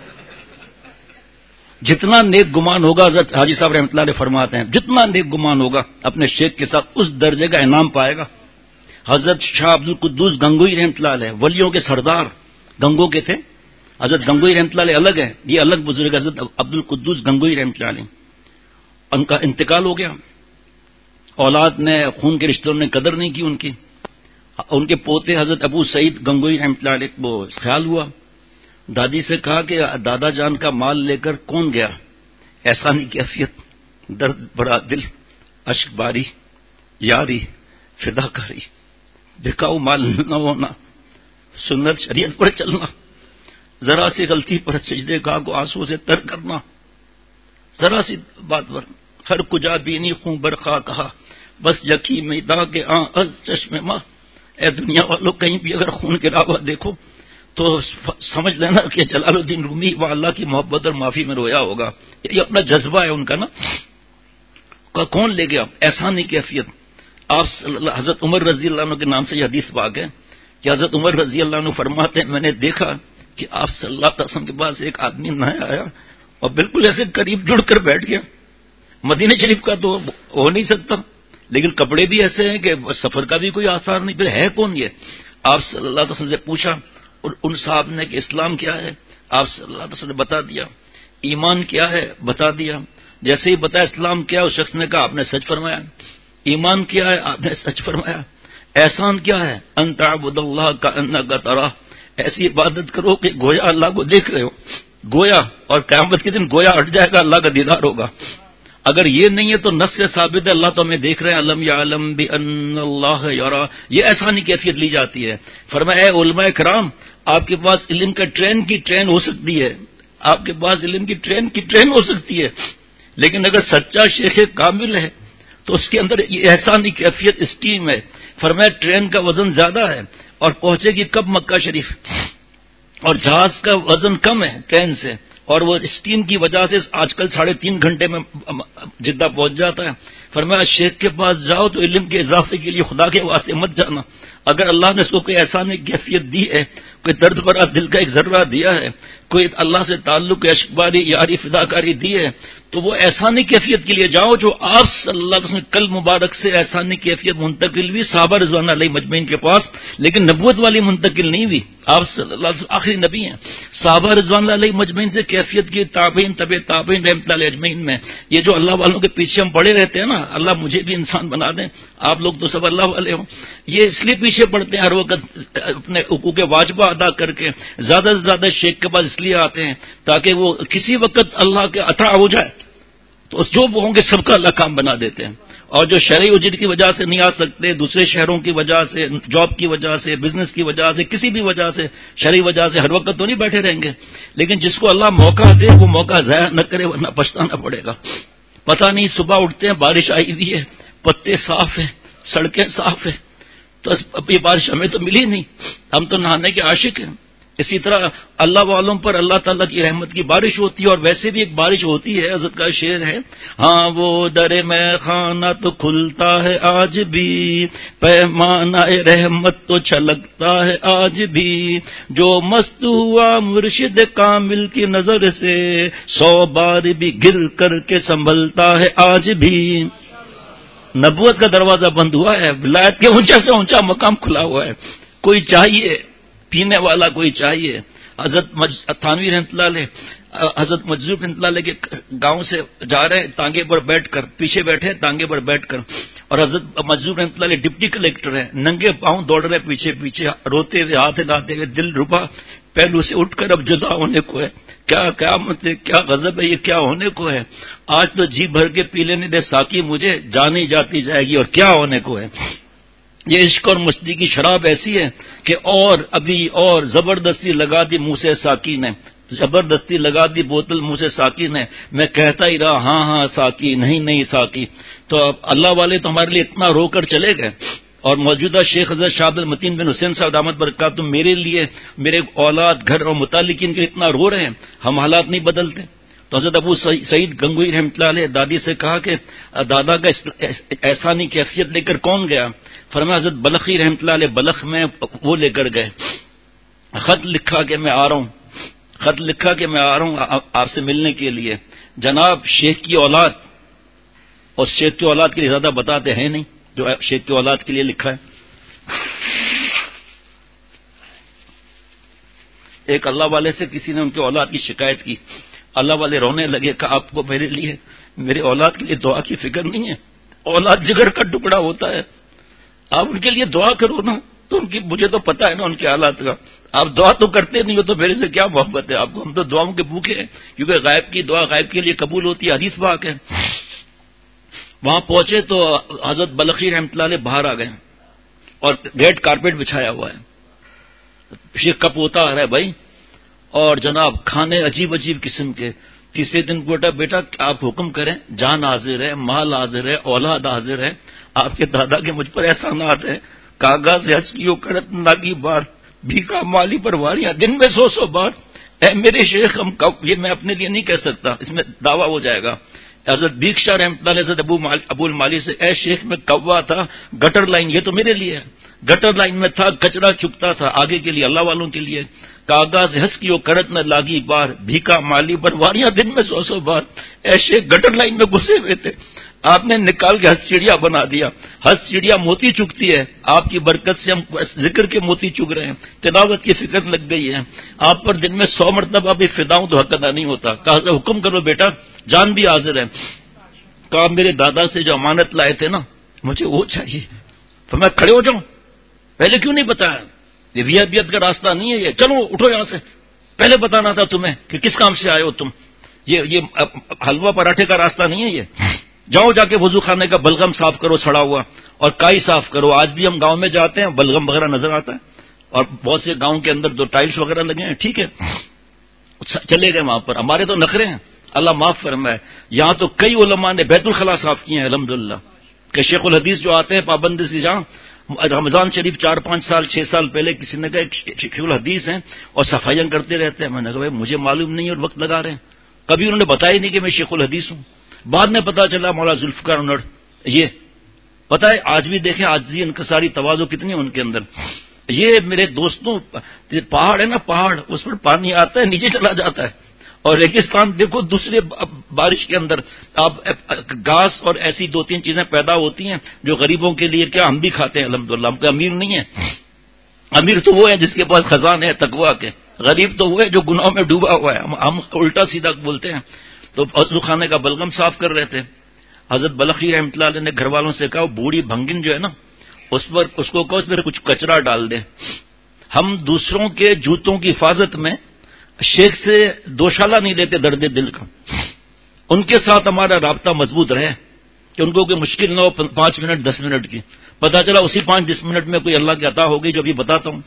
جتنا نیک گمان ہوگا، حضرت حاجی صاحب رحمۃ اللہ علیہ فرماتے ہیں جتنا نیک گمان ہوگا اپنے شیخ کے ساتھ اس درجے کا انعام پائے گا. حضرت شاہ عبد القدوس گنگوئی رحمۃ اللہ علیہ ولیوں کے سردار گنگوں کے تھے. حضرت گنگوئی رحمۃ اللہ علیہ الگ ہے، یہ الگ بزرگ. حضرت عبد القدوس گنگوئی رحمۃ اللہ علیہ ان کا انتقال ہو گیا. اولاد نے، خون کے رشتوں نے قدر نہیں کی ان کی. ان کے پوتے حضرت ابو سعید گنگوئی رحمۃ اللہ علیہ کو خیال ہوا. دادی سے کہا کہ دادا جان کا مال لے کر کون گیا؟ احسانی کیفیت، درد بڑا دل، اشک باری، یاری، فداکاری، بکاؤ مال نہ ہونا، سنت شریعت پر چلنا، ذرا سی غلطی پر سجدے گاہ کو آنسو سے تر کرنا، ذرا سی بات پر ہر کجا بینی خوں برخا کہا، بس یقی میں داغ از چشم ماں. اے دنیا والوں، کہیں بھی اگر خون گرا ہوا دیکھو تو سمجھ لینا کہ جلال الدین رومی وہ اللہ کی محبت اور معافی میں رویا ہوگا. یہ اپنا جذبہ ہے ان کا نا. کون لے گیا احسانی کیفیت؟ آپ حضرت عمر رضی اللہ عنہ کے نام سے یہ حدیث پاک ہے کہ حضرت عمر رضی اللہ عنہ فرماتے ہیں، میں نے دیکھا کہ آپ صلی اللہ علیہ وسلم کے پاس ایک آدمی نہ آیا اور بالکل ایسے قریب جڑ کر بیٹھ گیا. مدینہ شریف کا تو ہو نہیں سکتا، لیکن کپڑے بھی ایسے ہیں کہ سفر کا بھی کوئی آثار نہیں. پھر ہے کون یہ؟ آپ صلی اللہ علیہ وسلم سے پوچھا اور ان صاحب نے کہ اسلام کیا ہے؟ آپ صلی اللہ علیہ وسلم نے بتا دیا. ایمان کیا ہے؟ بتا دیا. جیسے ہی بتایا اسلام کیا، اس شخص نے کہا آپ نے سچ فرمایا. ایمان کیا ہے؟ آپ نے سچ فرمایا. احسان کیا ہے؟ ان تعبد اللہ کانک تراہ، ایسی عبادت کرو کہ گویا اللہ کو دیکھ رہے ہو، گویا. اور قیامت کے دن گویا ہٹ جائے گا، اللہ کا دیدار ہوگا. اگر یہ نہیں ہے تو نص سے ثابت ہے اللہ تو ہمیں دیکھ رہے ہیں. علم یعلم بان اللہ یرا، یہ احسانی کیفیت لی جاتی ہے. فرمایا اے علماء کرام، آپ کے پاس علم کا ٹرین کی ٹرین ہو سکتی ہے، آپ کے پاس علم کی ٹرین ہو سکتی ہے، لیکن اگر سچا شیخ کامل ہے تو اس کے اندر یہ احسانی کیفیت اسٹیم ہے. فرمایا ٹرین کا وزن زیادہ ہے اور پہنچے گی کب مکہ شریف، اور جہاز کا وزن کم ہے ٹرین سے، اور وہ اسٹیم کی وجہ سے آج کل 3.5 گھنٹے میں جدہ پہنچ جاتا ہے. فرمایا شیخ کے پاس جاؤ تو علم کے اضافے کے لیے خدا کے واسطے مت جانا. اگر اللہ نے اس کو کوئی احسانی کیفیت دی ہے، کوئی درد بھرا دل کا ایک ذرہ دیا ہے، کوئی اللہ سے تعلق اشکباری یاری فداکاری دی ہے، تو وہ احسانی کیفیت کے لیے جاؤ جو آپ صلی اللہ علیہ وسلم کل مبارک سے احسانی کیفیت منتقل ہوئی صحابہ رضوان علیہ مجمعین کے پاس، لیکن نبوت والی منتقل نہیں ہوئی. آپ صلی اللہ علیہ وسلم آخری نبی ہیں. صحابہ رضوان علیہ مجمعین سے کیفیت کی تابعین طب تابعین رحمۃ اللہ اجمعین میں. یہ جو اللہ والوں کے پیچھے ہم پڑے رہتے ہیں نا، اللہ مجھے بھی انسان بنا دیں، آپ لوگ تو سب اللہ والے ہوں، یہ اس لیے پیچھے پڑتے ہیں ہر وقت اپنے حقوق واجبہ ادا کر کے. زیادہ سے زیادہ شیخ کے پاس اس لیے آتے ہیں تاکہ وہ کسی وقت اللہ کے عطا ہو جائے تو جو وہ ہوں گے سب کا اللہ کام بنا دیتے ہیں. اور جو شرعی اجر کی وجہ سے نہیں آ سکتے، دوسرے شہروں کی وجہ سے، جاب کی وجہ سے، بزنس کی وجہ سے، کسی بھی وجہ سے، شرعی وجہ سے ہر وقت تو نہیں بیٹھے رہیں گے، لیکن جس کو اللہ موقع دے وہ موقع ضائع نہ کرے ورنہ پچھتانا پڑے گا. پتہ نہیں صبح اٹھتے ہیں بارش آئی ہوئی ہے، پتے صاف ہیں، سڑکیں صاف ہیں، تو اب یہ بارش ہمیں تو ملی نہیں، ہم تو نہانے کے عاشق ہیں. اسی طرح اللہ والوں پر اللہ تعالیٰ کی رحمت کی بارش ہوتی ہے، اور ویسے بھی ایک بارش ہوتی ہے. حضرت کا شعر ہے، ہاں وہ در میں خانہ تو کھلتا ہے آج بھی، پیمانہ رحمت تو چھلکتا ہے آج بھی، جو مست ہوا مرشد کامل کی نظر سے 100 بار بھی گر کر کے سنبھلتا ہے آج بھی. نبوت کا دروازہ بند ہوا ہے، ولایت کے اونچا سے اونچا مقام کھلا ہوا ہے. کوئی چاہیے پینے والا، کوئی چاہیے. حضرت تھانوی رحمۃ اللہ علیہ، حضرت مجذوب رحمۃ اللہ علیہ کے گاؤں سے جا رہے ہیں تانگے پر بیٹھ کر، پیچھے بیٹھے تانگے پر بیٹھ کر، اور حضرت مجذوب رحمۃ اللہ علیہ ڈپٹی کلیکٹر ہیں، ننگے پاؤں دوڑ رہے پیچھے پیچھے، روتے ہوئے ہاتھ ہلاتے ہوئے، دل ربا پہلو سے اٹھ کر اب جدا ہونے کو ہے. کیا مطلب کیا غضب ہے، یہ کیا ہونے کو ہے. آج تو جی بھر کے پی لینے دے ساقی مجھے، جانی جاتی جائے گی اور کیا ہونے کو ہے. یہ عشق اور مستی کی شراب ایسی ہے کہ اور ابھی اور زبردستی لگا دی منہ سے ساقی نے، زبردستی لگا دی بوتل منہ سے ساقی نے، میں کہتا ہی رہا ہاں ہاں ساقی، نہیں ساقی. تو اب اللہ والے تو ہمارے لیے اتنا رو کر چلے گئے. اور موجودہ شیخ حضرت شاہ عبد المتین بن حسین صاحب دامت برکاتہم میرے لیے، میرے اولاد، گھر اور متعلقین کے اتنا رو رہے ہیں، ہم حالات نہیں بدلتے. تو حضرت ابو سعید گنگوئی رحمۃ اللہ علیہ دادی سے کہا کہ دادا کا احسانی کیفیت لے کر کون گیا؟ فرمایا حضرت بلخی رحمۃ اللہ علیہ بلخ میں وہ لے کر گئے. خط لکھا کہ میں آ رہا ہوں آپ سے ملنے کے لیے. جناب شیخ کی اولاد، اور شیخ کی اولاد کے لیے زیادہ بتاتے ہیں نہیں جو شیخ کی اولاد کے لیے لکھا ہے. ایک اللہ والے سے کسی نے ان کی اولاد کی شکایت کی، اللہ والے رونے لگے، کہ آپ کو میرے لیے، میرے اولاد کے لیے دعا کی فکر نہیں ہے؟ اولاد جگر کا ٹکڑا ہوتا ہے، آپ ان کے لیے دعا کرو نا. تو ان کی، مجھے تو پتا ہے نا ان کے حالات کا، آپ دعا تو کرتے نہیں ہو تو میرے سے کیا محبت ہے آپ کو. ہم تو دعاؤں کے بھوکے ہیں، کیونکہ غائب کی دعا غائب کے لیے قبول ہوتی ہے، حدیث پاک ہے. وہاں پہنچے تو حضرت بلخی رحمۃ اللہ علیہ باہر آ گئے. اور ریڈ کارپیٹ بچھایا ہوا ہے، شیخ کا پوتا آ رہا ہے بھائی، اور جناب کھانے عجیب عجیب قسم کے. تیسرے دن بیٹا آپ حکم کریں، جان حاضر ہے، مال حاضر ہے، اولاد حاضر ہے، آپ کے دادا کے مجھ پر احسانات ہیں، کاغذ ہسکیوں کرت ناگی بار بھیکا مالی پر واریاں دن میں 100 بار. اے میرے شیخ، ہم یہ میں اپنے لیے نہیں کہہ سکتا، اس میں دعویٰ ہو جائے گا. حضرت بھیک شاہ رحمۃ اللہ علیہ سے ابو المالی سے، اے شیخ میں کوا تھا، گٹر لائن، یہ تو میرے لیے ہے، گٹر لائن میں تھا، کچرا چپتا تھا، آگے کے لیے اللہ والوں کے لیے. کاغذ ہنس کی کرت نہ لاگی بار بھیکا مالی پر واریاں دن میں 100 بار. اے شیخ گٹر لائن میں گھسے ہوئے تھے، آپ نے نکال کے ہنس چڑیا بنا دیا. ہنس چڑیا موتی چگتی ہے، آپ کی برکت سے ہم ذکر کے موتی چگ رہے ہیں، تلاوت کی فکر لگ گئی ہے. آپ پر دن میں 100 مرتبہ بھی فداؤں تو حق ادا نہیں ہوتا. کہا حکم کرو بیٹا، جان بھی حاضر ہے. کہا میرے دادا سے جو امانت لائے تھے نا، مجھے وہ چاہیے. تو میں کھڑے ہو جاؤں، پہلے کیوں نہیں بتایا؟ یہ ویابیت کا راستہ نہیں ہے، یہ چلو اٹھو یہاں سے، پہلے بتانا تھا تمہیں کہ کس کام سے آئے ہو تم. یہ حلوہ پراٹھے کا راستہ نہیں ہے. یہ جاؤ جا کے وضو خانے کا بلغم صاف کرو سڑا ہوا، اور کائی صاف کرو. آج بھی ہم گاؤں میں جاتے ہیں، بلغم وغیرہ نظر آتا ہے، اور بہت سے گاؤں کے اندر دو ٹائلس وغیرہ لگے ہیں، ٹھیک ہے، چلے گئے وہاں پر. ہمارے تو نخرے ہیں، اللہ معاف فرمائے. یہاں تو کئی علماء نے بیت الخلاء صاف کیے ہیں الحمدللہ، کہ شیخ الحدیث جو آتے ہیں پابند سے، جہاں رمضان شریف 4-5 سال 6 سال پہلے کسی نے کہا شیخ الحدیث ہیں اور صفائیاں کرتے رہتے ہیں. میں نے کہا بھائی مجھے معلوم نہیں اور وقت لگا رہے ہیں. کبھی انہوں نے بتایا نہیں کہ میں شیخ الحدیث ہوں. بعد میں پتا چلا مولا ذوالفقار انڑ. یہ پتہ ہے آج بھی دیکھیں عاجزی انکساری تواضع کتنی ہے ان کے اندر. یہ میرے دوستوں پہاڑ ہے نا، پہاڑ، اس پر پانی آتا ہے نیچے چلا جاتا ہے، اور ریگستان دیکھو دوسرے بارش کے اندر آپ گھاس اور ایسی 2-3 چیزیں پیدا ہوتی ہیں جو غریبوں کے لیے کیا ہم بھی کھاتے ہیں الحمدللہ. ہم کا امیر نہیں ہے، امیر تو وہ ہے جس کے پاس خزانے ہیں تقویٰ کے، غریب تو وہ ہے جو گناہوں میں ڈوبا ہوا ہے. ہم الٹا سیدھا بولتے ہیں. تو وضو خانے کا بلغم صاف کر رہے تھے. حضرت بلخی رحمۃ اللہ علیہ نے گھر والوں سے کہا بوڑھی بھنگن جو ہے نا، اس کو کہو اس میں کچھ کچرا ڈال دیں. ہم دوسروں کے جوتوں کی حفاظت میں شیخ سے دوشالہ نہیں لیتے درد دل کا. ان کے ساتھ ہمارا رابطہ مضبوط رہے کہ ان کو کوئی مشکل نہ ہو. 5 منٹ 10 منٹ کی، پتا چلا اسی 5-10 منٹ میں کوئی اللہ کی عطا ہو گئی جو ابھی بتاتا ہوں.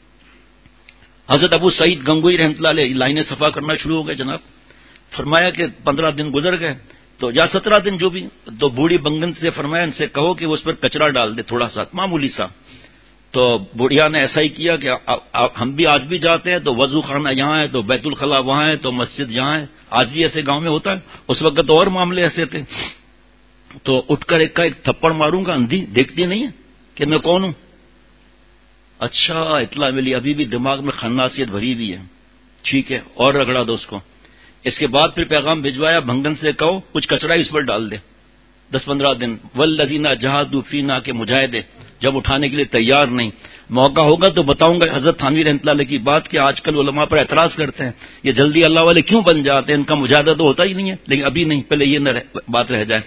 حضرت ابو سعید گنگوئی رحمۃ اللہ علیہ لائنیں صفا کرنا شروع ہو گئے جناب. فرمایا کہ 15 دن گزر گئے تو یا 17 دن جو بھی، تو بوڑھی بنگن سے فرمایا ان سے کہو کہ وہ اس پر کچرا ڈال دے تھوڑا سا معمولی سا. تو بڑھیا نے ایسا ہی کیا کہ ہم بھی آج بھی جاتے ہیں تو وضو خانہ یہاں ہے تو بیت الخلاء وہاں ہے تو مسجد یہاں ہے. آج بھی ایسے گاؤں میں ہوتا ہے. اس وقت تو اور معاملے ایسے تھے. تو اٹھ کر ایک تھپڑ ماروں گا، اندھی دیکھتی نہیں ہے کہ میں کون ہوں. اچھا اطلاع ملی، ابھی بھی دماغ میں خناسیت بھری ہوئی ہے، ٹھیک ہے، اور رگڑا دو اس کو. اس کے بعد پھر پیغام بھجوایا بھنگن سے کہو کچھ کچرا اس پر ڈال دے. 10-15 دن والذین جاہدوا فینا کے مجاہدے جب اٹھانے کے لیے تیار نہیں. موقع ہوگا تو بتاؤں گا حضرت تھانوی رحمۃ اللہ علیہ کی بات کہ آج کل علماء پر اعتراض کرتے ہیں یہ جلدی اللہ والے کیوں بن جاتے ہیں، ان کا مجاہدہ تو ہوتا ہی نہیں ہے. لیکن ابھی نہیں، پہلے یہ نہ بات رہ جائے.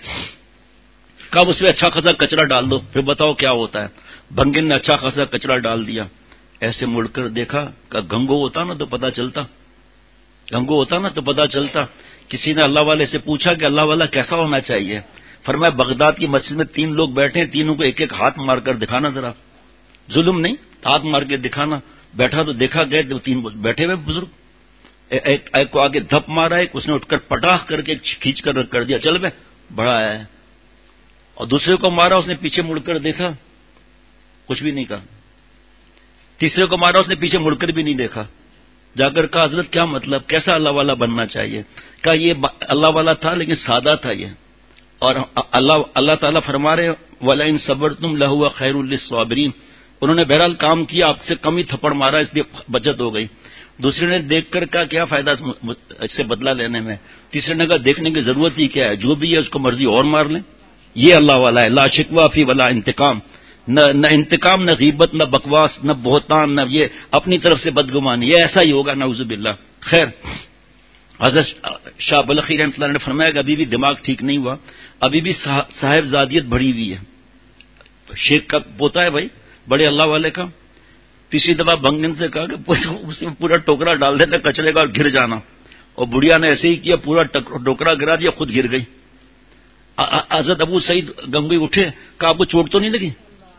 کب اس پہ اچھا خاصا کچرا ڈال دو پھر بتاؤ کیا ہوتا ہے. بھنگن نے اچھا خاصا کچرا ڈال دیا. ایسے مڑ کر دیکھا کہ گنگو ہوتا نا تو پتا چلتا، گنگو ہوتا نا تو پتا چلتا. کسی نے اللہ والے سے پوچھا کہ اللہ والا کیسا ہونا چاہیے. فرمایا بغداد کی مسجد میں 3 لوگ بیٹھے ہیں، تینوں کو ایک ایک ہاتھ مار کر دکھانا، ذرا ظلم نہیں، ہاتھ مار کے دکھانا. بیٹھا تو دیکھا گئے 3 بیٹھے ہوئے بزرگ، ایک کو آگے دھپ مارا، ایک اس نے اٹھ کر پٹاخ کر کے کھینچ کر دیا چل بے بڑا ہے. اور دوسرے کو مارا، اس نے پیچھے مڑ کر دیکھا، کچھ بھی نہیں کہا. تیسرے کو مارا، اس نے پیچھے مڑ کر بھی نہیں دیکھا. جا کر کہا حضرت کیا مطلب، کیسا اللہ والا بننا چاہیے. کہا یہ اللہ والا تھا لیکن سادہ تھا یہ. اور اللہ تعالیٰ فرما رہے وَلَئِن صَبَرْتُمْ لَهُوَ خَيْرٌ لِّلصَّابِرِينَ. انہوں نے بہرحال کام کیا، آپ سے کم ہی تھپڑ مارا، اس لیے بچت ہو گئی. دوسرے نے دیکھ کر کہا کیا فائدہ اس سے بدلہ لینے میں. تیسرے نے کہا دیکھنے کی ضرورت ہی کیا ہے، جو بھی ہے اس کو مرضی اور مار لیں. یہ اللہ والا ہے، لا شکوہ فی ولا انتقام. نہ انتقام، نہ غیبت، نہ بکواس، نہ بہتان، نہ یہ اپنی طرف سے بدگمانی. یہ ایسا ہی ہوگا نعوذ باللہ. خیر، حضرت شاہ بلخی رحمۃ اللہ نے فرمایا کہ ابھی بھی دماغ ٹھیک نہیں ہوا، ابھی بھی صاحب زادیت بڑھی ہوئی ہے. شیخ کا پوتا ہے بھائی، بڑے اللہ والے کا. تیسری دفعہ بھنگن سے کہا کہ اس میں پورا ٹوکرا ڈال دیتا کچرے کا اور گر جانا. اور بڑھیا نے ایسے ہی کیا، پورا ٹوکرا گرا دیا، خود گر گئی. حضرت ابو سعید گنگوئی اٹھے، کہا آپ کو چوٹ تو نہیں لگی.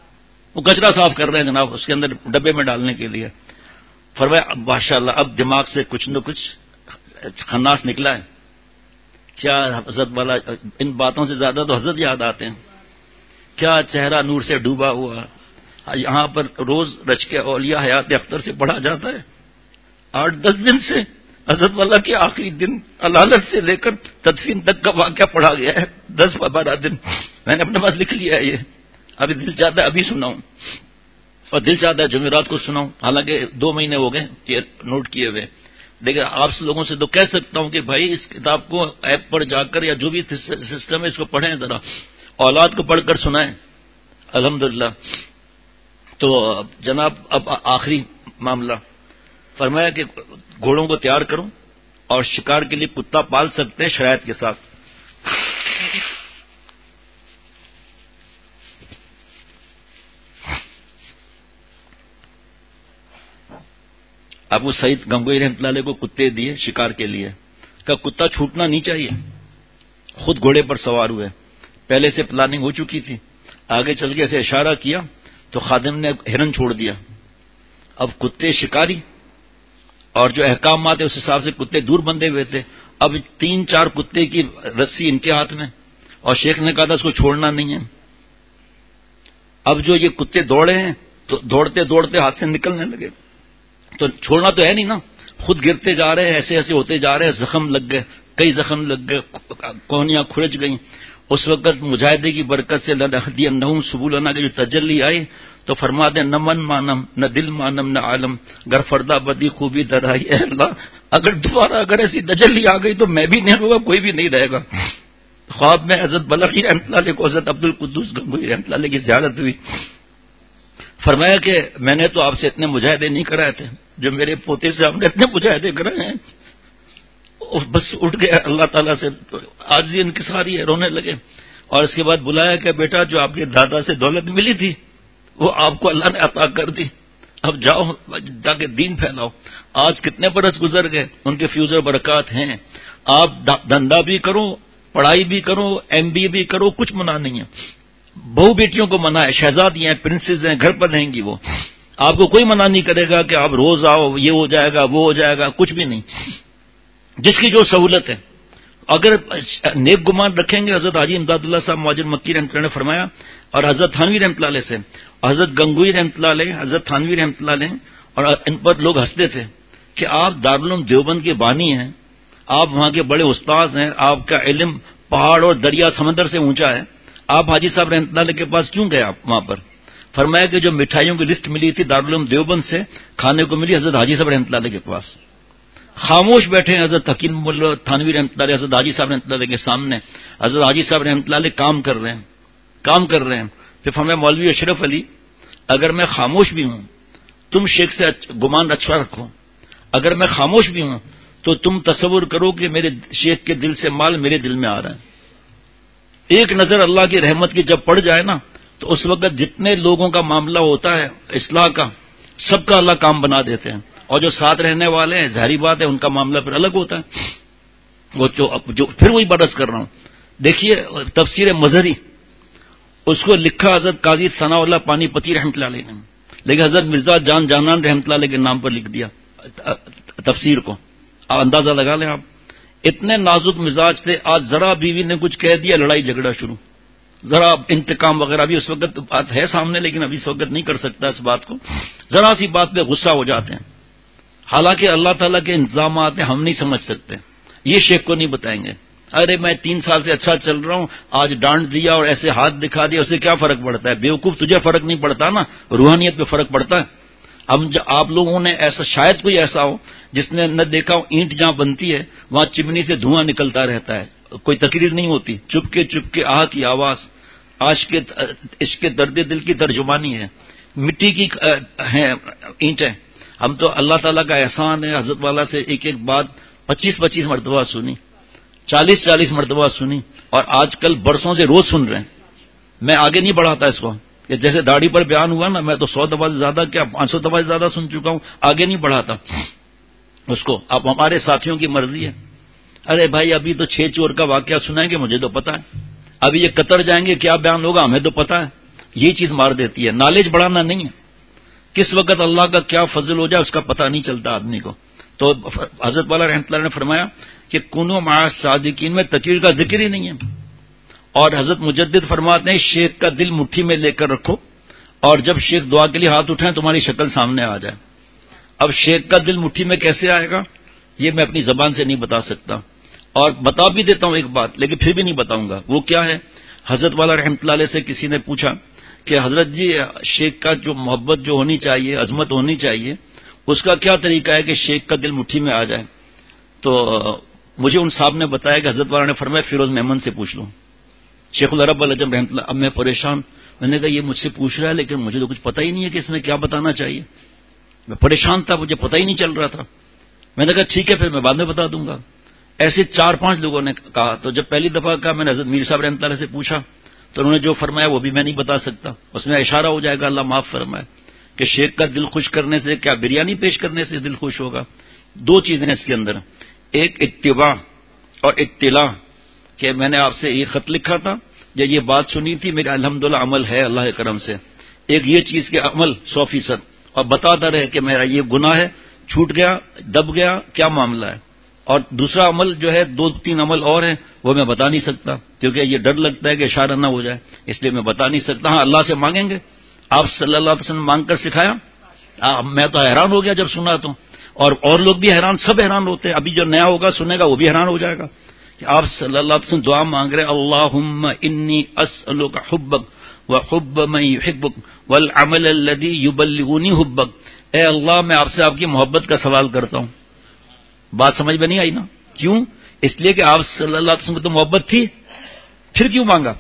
وہ کچرا صاف کر رہے ہیں جناب اس کے اندر ڈبے میں ڈالنے کے لیے. فرمایا ماشاء اللہ اب دماغ سے کچھ نہ کچھ خناس نکلا ہے. کیا حضرت والا ان باتوں سے زیادہ تو حضرت یاد آتے ہیں. کیا چہرہ نور سے ڈوبا ہوا. یہاں پر روز رچ کے اولیاء حیات اختر سے پڑھا جاتا ہے. 8-10 دن سے حضرت والا کے آخری دن علالت سے لے کر تدفین تک کا واقعہ پڑھا گیا ہے. 10-12 دن میں نے اپنے پاس لکھ لیا ہے. یہ ابھی دل چاہتا ہے ابھی سناؤں اور دل چاہتا ہے جمعرات کو سناؤں. حالانکہ 2 مہینے ہو گئے یہ نوٹ کیے ہوئے. لیکن آپ لوگوں سے تو کہہ سکتا ہوں کہ بھائی اس کتاب کو ایپ پر جا کر یا جو بھی سسٹم ہے اس کو پڑھیں, ذرا اولاد کو پڑھ کر سنائیں. الحمدللہ. تو جناب اب آخری معاملہ فرمایا کہ گھوڑوں کو تیار کرو اور شکار کے لیے کتا پال سکتے ہیں شرائط کے ساتھ. ابو سعید گنگوئی رحمۃ اللہ علیہ کو کتے دیے شکار کے لیے. کا کتا چھوٹنا نہیں چاہیے. خود گھوڑے پر سوار ہوئے, پہلے سے پلاننگ ہو چکی تھی. آگے چل کے اسے اشارہ کیا تو خادم نے ہرن چھوڑ دیا. اب کتے شکاری اور جو احکامات ہے اس حساب سے کتے دور بندھے ہوئے تھے. اب 3-4 کتے کی رسی ان کے ہاتھ میں اور شیخ نے کہا تھا اس کو چھوڑنا نہیں ہے. اب جو یہ کتے دوڑے ہیں تو دوڑتے دوڑتے ہاتھ سے نکلنے لگے تو چھوڑنا تو ہے نہیں نا. خود گرتے جا رہے ہیں, ایسے ایسے ہوتے جا رہے ہیں, زخم لگ گئے, کئی زخم لگ گئے, کوہنیاں کھرچ گئیں. اس وقت مجاہدے کی برکت سے لنہدینہم سبلنا کی جو تجلی آئی تو فرماتے نہ من مانم نہ دل مانم نہ عالم گر فردہ بدی خوبی درائی. اے اللہ اگر دوبارہ اگر ایسی تجلی آ گئی تو میں بھی نہیں رہوں گا, کوئی بھی نہیں رہے گا. خواب میں حضرت بلخی رحمۃ اللہ علیہ کو حضرت عبد القدوس گنگوئی رحمۃ اللہ علیہ کی زیارت ہوئی. فرمایا کہ میں نے تو آپ سے اتنے مجاہدے نہیں کرائے تھے جو میرے پوتے سے ہم نے اتنے مجاہدے کرائے ہیں. بس اٹھ گئے اللہ تعالیٰ سے عاجزی انکساری ہے, رونے لگے. اور اس کے بعد بلایا کہ بیٹا جو آپ کے دادا سے دولت ملی تھی وہ آپ کو اللہ نے عطا کر دی, اب جاؤ جا کے دین پھیلاؤ. آج کتنے برس گزر گئے, ان کے فیوز برکات ہیں. آپ دھندا بھی کرو, پڑھائی بھی کرو, MBA بھی کرو, کچھ منع نہیں ہے. بہو بیٹیوں کو منع ہے, شہزادی ہیں, پرنسز ہیں, گھر پر رہیں گی وہ. آپ کو کوئی منع نہیں کرے گا کہ آپ روز آؤ, یہ ہو جائے گا وہ ہو جائے گا, کچھ بھی نہیں. جس کی جو سہولت ہے اگر نیک گمان رکھیں گے. حضرت حاجی امداد اللہ صاحب مہاجر مکی رحمۃ اللہ نے فرمایا اور حضرت تھانوی رحمۃ اللہ علیہ سے اور حضرت گنگوئی رحمۃ اللہ علیہ, حضرت تھانوی رحمۃ اللہ علیہ, اور ان پر لوگ ہنستے تھے کہ آپ دارالعلوم دیوبند کے بانی ہیں, آپ وہاں کے بڑے استاذ ہیں, آپ کا علم پہاڑ اور دریا سمندر سے اونچا ہے, آپ حاجی صاحب رحمۃ اللہ علیہ کے پاس کیوں گئے آپ وہاں پر؟ فرمایا کہ جو مٹھائیوں کی لسٹ ملی تھی دارالعلوم دیوبند سے کھانے کو ملی حضرت حاجی صاحب رحمۃ اللہ علیہ کے پاس. خاموش بیٹھے ہیں حضرت حکیم اللہ تھانوی رحمۃ اللہ علیہ حضرت حاجی صاحب رحمۃ اللہ علیہ کے سامنے. حضرت حاجی صاحب رحمۃ اللہ علیہ کام کر رہے ہیں. پھر فرمایا مولوی اشرف علی اگر میں خاموش بھی ہوں تم شیخ سے گمان اچھا رکھو, اگر میں خاموش بھی ہوں تو تم تصور کرو کہ میرے شیخ کے دل سے مال میرے دل میں آ رہا ہے. ایک نظر اللہ کی رحمت کی جب پڑ جائے نا تو اس وقت جتنے لوگوں کا معاملہ ہوتا ہے اصلاح کا سب کا اللہ کام بنا دیتے ہیں, اور جو ساتھ رہنے والے ہیں ظاہری بات ہے ان کا معاملہ پھر الگ ہوتا ہے. وہ جو پھر وہی برس کر رہا ہوں. دیکھیے تفسیر مظہری اس کو لکھا حضرت قاضی ثناء اللہ پانی پتی رحمۃ اللہ علیہ نے, لیکن حضرت مرزا جان جانان رحمۃ اللہ علیہ کے نام پر لکھ دیا تفسیر کو. آپ اندازہ لگا لیں, آپ اتنے نازک مزاج تھے. آج ذرا بیوی نے کچھ کہہ دیا لڑائی جھگڑا شروع, ذرا انتقام وغیرہ بھی اس وقت بات ہے سامنے لیکن ابھی اس وقت نہیں کر سکتا اس بات کو. ذرا سی بات پہ غصہ ہو جاتے ہیں, حالانکہ اللہ تعالیٰ کے انتظامات ہیں ہم نہیں سمجھ سکتے. یہ شیخ کو نہیں بتائیں گے. ارے میں 3 سال سے اچھا چل رہا ہوں, آج ڈانٹ دیا اور ایسے ہاتھ دکھا دیا, اسے کیا فرق پڑتا ہے؟ بیوقوف تجھے فرق نہیں پڑتا نا, روحانیت پہ فرق پڑتا ہے. آپ لوگوں نے ایسا شاید کوئی ایسا ہو جس نے نہ دیکھا ہو اینٹ جہاں بنتی ہے وہاں چمنی سے دھواں نکلتا رہتا ہے, کوئی تقریر نہیں ہوتی, چپ کے آہ کی آواز عشق درد دل کی ترجمانی ہے, مٹی کی ہیں اینٹیں. ہم تو اللہ تعالیٰ کا احسان ہے حضرت والا سے ایک بات 25 مرتبہ سنی, 40 مرتبہ سنی, اور آج کل برسوں سے روز سن رہے ہیں. میں آگے نہیں بڑھاتا اس کو, کہ جیسے داڑھی پر بیان ہوا نا, میں تو 100 دفعہ سے زیادہ کیا 500 دفعہ سے زیادہ سن چکا ہوں, آگے نہیں بڑھاتا اس کو. اب ہمارے ساتھیوں کی مرضی ہے. ارے بھائی ابھی تو 6 چور کا واقعہ سنائیں گے, مجھے تو پتا ہے. ابھی یہ قطر جائیں گے کیا بیان ہوگا ہمیں تو پتا ہے. یہی چیز مار دیتی ہے. نالج بڑھانا نہیں ہے. کس وقت اللہ کا کیا فضل ہو جائے اس کا پتہ نہیں چلتا آدمی کو. تو حضرت والا رحمۃ اللہ نے فرمایا کہ کنو مع الصادقین میں تقریر کا ذکر ہی نہیں ہے. اور حضرت مجدد فرماتے ہیں شیخ کا دل مٹھی میں لے کر رکھو اور جب شیخ دعا کے لیے ہاتھ اٹھائیں تمہاری شکل سامنے آ جائے. اب شیخ کا دل مٹھی میں کیسے آئے گا یہ میں اپنی زبان سے نہیں بتا سکتا. اور بتا بھی دیتا ہوں ایک بات لیکن پھر بھی نہیں بتاؤں گا. وہ کیا ہے؟ حضرت والا رحمۃ اللہ علیہ سے کسی نے پوچھا کہ حضرت جی شیخ کا جو محبت جو ہونی چاہیے عظمت ہونی چاہیے اس کا کیا طریقہ ہے کہ شیخ کا دل مٹھی میں آ جائے؟ تو مجھے ان صاحب نے بتایا کہ حضرت والا نے فرمایا فیروز میمن سے پوچھ لو. شیخ العرب العجم رحمۃ اللہ. اب میں پریشان, میں نے کہا یہ مجھ سے پوچھ رہا ہے لیکن مجھے تو کچھ پتہ ہی نہیں ہے کہ اس میں کیا بتانا چاہیے. میں پریشان تھا, مجھے پتہ ہی نہیں چل رہا تھا. میں نے کہا ٹھیک ہے پھر میں بعد میں بتا دوں گا. ایسے 4-5 لوگوں نے کہا. تو جب پہلی دفعہ کہا میں نے حضرت میر صاحب رحمۃ اللہ سے پوچھا تو انہوں نے جو فرمایا وہ بھی میں نہیں بتا سکتا. اس میں اشارہ ہو جائے گا, اللہ معاف فرمائے, کہ شیخ کا دل خوش کرنے سے کیا بریانی پیش کرنے سے دل خوش ہوگا؟ 2 چیزیں ہیں اس کے اندر, ایک اتباع اور اطلاع. کہ میں نے آپ سے یہ خط لکھا تھا یا یہ بات سنی تھی, میرا الحمدللہ عمل ہے اللہ کے کرم سے. ایک یہ چیز کہ عمل 100% اور بتاتا رہے کہ میرا یہ گناہ ہے, چھوٹ گیا, دب گیا, کیا معاملہ ہے. اور دوسرا عمل جو ہے 2-3 عمل اور ہیں وہ میں بتا نہیں سکتا کیونکہ یہ ڈر لگتا ہے کہ اشارہ نہ ہو جائے, اس لیے میں بتا نہیں سکتا. ہاں اللہ سے مانگیں گے. آپ صلی اللہ علیہ وسلم مانگ کر سکھایا. میں تو حیران ہو گیا جب سنا تو, اور لوگ بھی حیران, سب حیران ہوتے ہیں. ابھی جو نیا ہوگا سنے گا وہ بھی حیران ہو جائے گا کہ آپ صلی اللہ علیہ وسلم دعا مانگ رہے اللہم انی اسألک حبک وحب من یحبک والعمل الذی یبلغنی حبک. اے اللہ میں آپ سے آپ کی محبت کا سوال کرتا ہوں. بات سمجھ میں نہیں آئی نا؟ کیوں؟ اس لیے کہ آپ صلی اللہ علیہ وسلم کو تو محبت تھی, پھر کیوں مانگا؟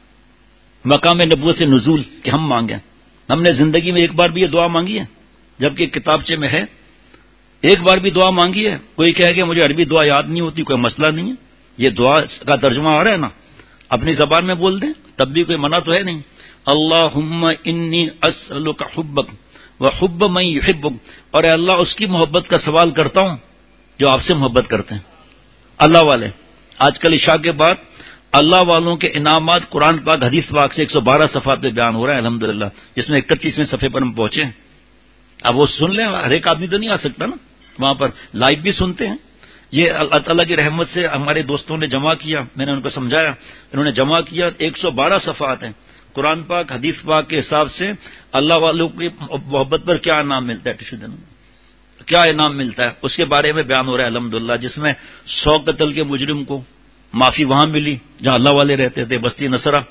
مقام نبوت سے نزول کہ ہم مانگیں. ہم نے زندگی میں ایک بار بھی یہ دعا مانگی ہے جبکہ کتابچے میں ہے؟ ایک بار بھی دعا مانگی ہے؟ کوئی کہے کہ مجھے عربی دعا یاد نہیں ہوتی, کوئی مسئلہ نہیں ہے. یہ دعا کا ترجمہ آ رہا ہے نا, اپنی زبان میں بول دیں تب بھی کوئی منع تو ہے نہیں. اللہم انی اسألک حبک وحب من یحبک. اور اے اللہ اس کی محبت کا سوال کرتا ہوں جو آپ سے محبت کرتے ہیں. اللہ والے آج کل عشاء کے بعد اللہ والوں کے انعامات قرآن پاک حدیث پاک سے 112 صفحات پہ بیان ہو رہا ہے الحمدللہ, جس میں 31ویں صفحے پر ہم پہنچے ہیں. اب وہ سن لیں, ہر ایک آدمی تو نہیں آ سکتا نا وہاں پر, لائیو بھی سنتے ہیں. یہ اللہ تعالیٰ کی رحمت سے ہمارے دوستوں نے جمع کیا, میں نے ان کو سمجھایا, انہوں نے جمع کیا. 112 صفحات ہیں قرآن پاک حدیث پاک کے حساب سے. اللہ والوں کی محبت پر کیا انعام ملتا ہے, کیا انعام ملتا ہے اس کے بارے میں بیان ہو رہا ہے الحمدللہ, جس میں 100 قتل کے مجرم کو معافی وہاں ملی جہاں اللہ والے رہتے تھے, بستی نصرہ.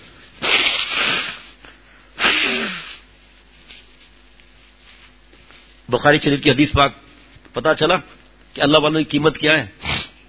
بخاری شریف کی حدیث پاک پتا چلا کہ اللہ والوں کی قیمت کیا ہے.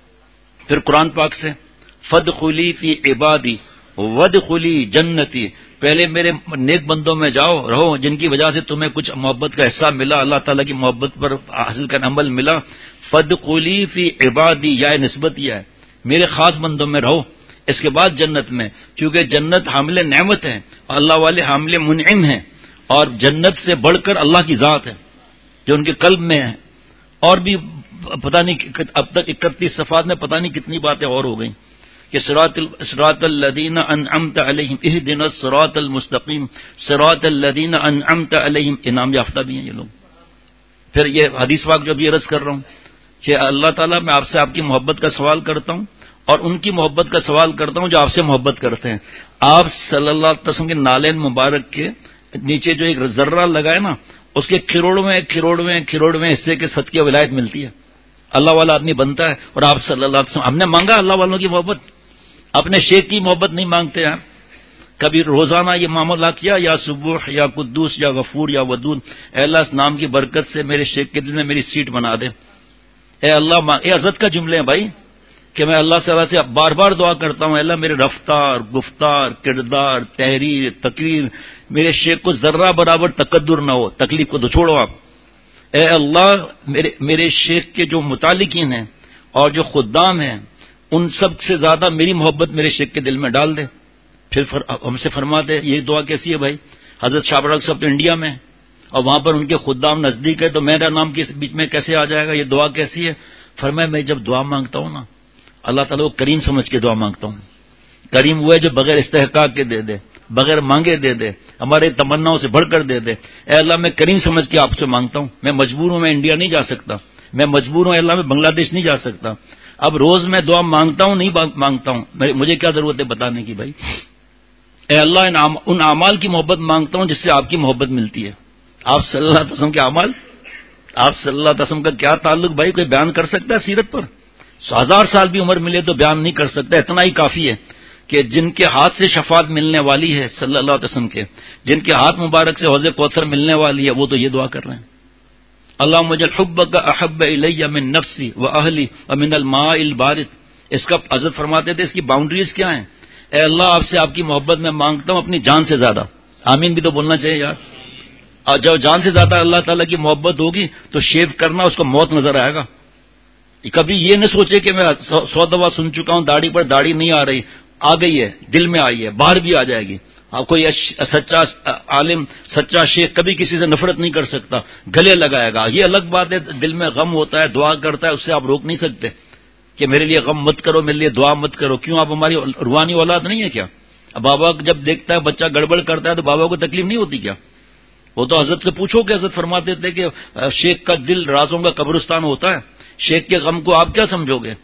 پھر قرآن پاک سے فادخلی فی عبادی وادخلی جنتی, پہلے میرے نیک بندوں میں جاؤ رہو جن کی وجہ سے تمہیں کچھ محبت کا حصہ ملا, اللہ تعالیٰ کی محبت پر حاصل کا عمل ملا. فادخلی فی عبادی, یا نسبت یہ ہے میرے خاص بندوں میں رہو. اس کے بعد جنت میں, کیونکہ جنت حامل نعمت ہے اور اللہ والے حامل منعم ہیں, اور جنت سے بڑھ کر اللہ کی ذات ہے جو ان کے قلب میں ہے. اور بھی پتہ نہیں اب تک 31 صفحات میں پتہ نہیں کتنی باتیں اور ہو گئیں کہ صراط الذین انعمت علیہم اہدنا الصراط المستقیم, صراط الذین انعمت علیہم, انعام یافتہ بھی ہیں یہ لوگ. پھر یہ حدیث پاک جو بھی عرض کر رہا ہوں کہ اللہ تعالیٰ میں آپ سے آپ کی محبت کا سوال کرتا ہوں اور ان کی محبت کا سوال کرتا ہوں جو آپ سے محبت کرتے ہیں. آپ صلی اللہ علیہ وسلم کے نالین مبارک کے نیچے جو ایک ذرہ لگائے نا, اس کے کروڑویں حصے کے صدقے ولایت ملتی ہے. اللہ والا آدمی بنتا ہے. اور آپ صلی اللہ علیہ وسلم, ہم نے مانگا اللہ والوں کی محبت, اپنے شیخ کی محبت نہیں مانگتے ہیں. کبھی روزانہ یہ معاملہ کیا یا سبوح یا قدوس یا غفور یا ودود, اے اللہ اس نام کی برکت سے میرے شیخ کے دل میں میری سیٹ بنا دے. اے اللہ, اے عزت کا جملے ہیں بھائی کہ میں اللہ تعالیٰ سے بار بار دعا کرتا ہوں, اے اللہ میرے رفتار, گفتار, کردار, تحریر, تقریر, میرے شیخ کو ذرہ برابر تقدر نہ ہو, تکلیف کو تو چھوڑو آپ. اے اللہ میرے شیخ کے جو متعلقین ہیں اور جو خدام ہیں ان سب سے زیادہ میری محبت میرے شیخ کے دل میں ڈال دے. پھر ہم سے فرماتے یہ دعا کیسی ہے بھائی؟ حضرت شاہ برق صاحب تو انڈیا میں اور وہاں پر ان کے خدام نزدیک ہے, تو میرا نام کس بیچ میں کیسے آ جائے گا؟ یہ دعا کیسی ہے؟ فرمایا میں جب دعا مانگتا ہوں نا اللہ تعالیٰ کو کریم سمجھ کے دعا مانگتا ہوں. کریم وہ ہے جو بغیر استحقاق کے دے دے, بغیر مانگے دے دے, ہمارے تمناؤں سے بڑھ کر دے دے. اے اللہ میں کریم سمجھ کے آپ سے مانگتا ہوں, میں مجبور ہوں, میں انڈیا نہیں جا سکتا, میں مجبور ہوں اے اللہ میں بنگلہ دیش نہیں جا سکتا. اب روز میں دعا مانگتا ہوں نہیں مانگتا ہوں, مجھے کیا ضرورت ہے بتانے کی بھائی. اے اللہ ان اعمال کی محبت مانگتا ہوں جس سے آپ کی محبت ملتی ہے. آپ صلی اللہ علیہ وسلم کے اعمال, آپ صلی اللہ علیہ وسلم کا کیا تعلق بھائی, کوئی بیان کر سکتا ہے سیرت پر؟ 1000 سال بھی عمر ملے تو بیان نہیں کر سکتا. اتنا ہی کافی ہے کہ جن کے ہاتھ سے شفاعت ملنے والی ہے صلی اللہ علیہ وسلم کے, جن کے ہاتھ مبارک سے حوض کوثر ملنے والی ہے, وہ تو یہ دعا کر رہے ہیں, اللہم اجعل حبک احب الی من نفسی و اہلی ومن الماء البارد. اس کا حضرت فرماتے تھے اس کی باؤنڈریز کیا ہیں؟ اے اللہ آپ سے آپ کی محبت میں مانگتا ہوں اپنی جان سے زیادہ. آمین بھی تو بولنا چاہیے یار. اور جب جان سے زیادہ اللہ تعالیٰ کی محبت ہوگی تو شیو کرنا اس کو موت نظر آئے گا. کبھی یہ نہ سوچے کہ میں 100 دفعہ سن چکا ہوں داڑھی پر داڑھی نہیں آ رہی, آ گئی ہے, دل میں آئی ہے, باہر بھی آ جائے گی. کوئی سچا عالم سچا شیخ کبھی کسی سے نفرت نہیں کر سکتا, گلے لگائے گا. یہ الگ بات ہے, دل میں غم ہوتا ہے, دعا کرتا ہے, اس سے آپ روک نہیں سکتے کہ میرے لیے غم مت کرو, میرے لیے دعا مت کرو. کیوں, آپ ہماری روحانی اولاد نہیں ہے کیا؟ بابا جب دیکھتا ہے بچہ گڑبڑ کرتا ہے تو بابا کو تکلیف نہیں ہوتی کیا؟ وہ تو حضرت سے پوچھو کہ حضرت فرماتے تھے کہ شیخ کا دل رازوں کا قبرستان ہوتا ہے. شیخ کے غم کو آپ کیا سمجھو گے؟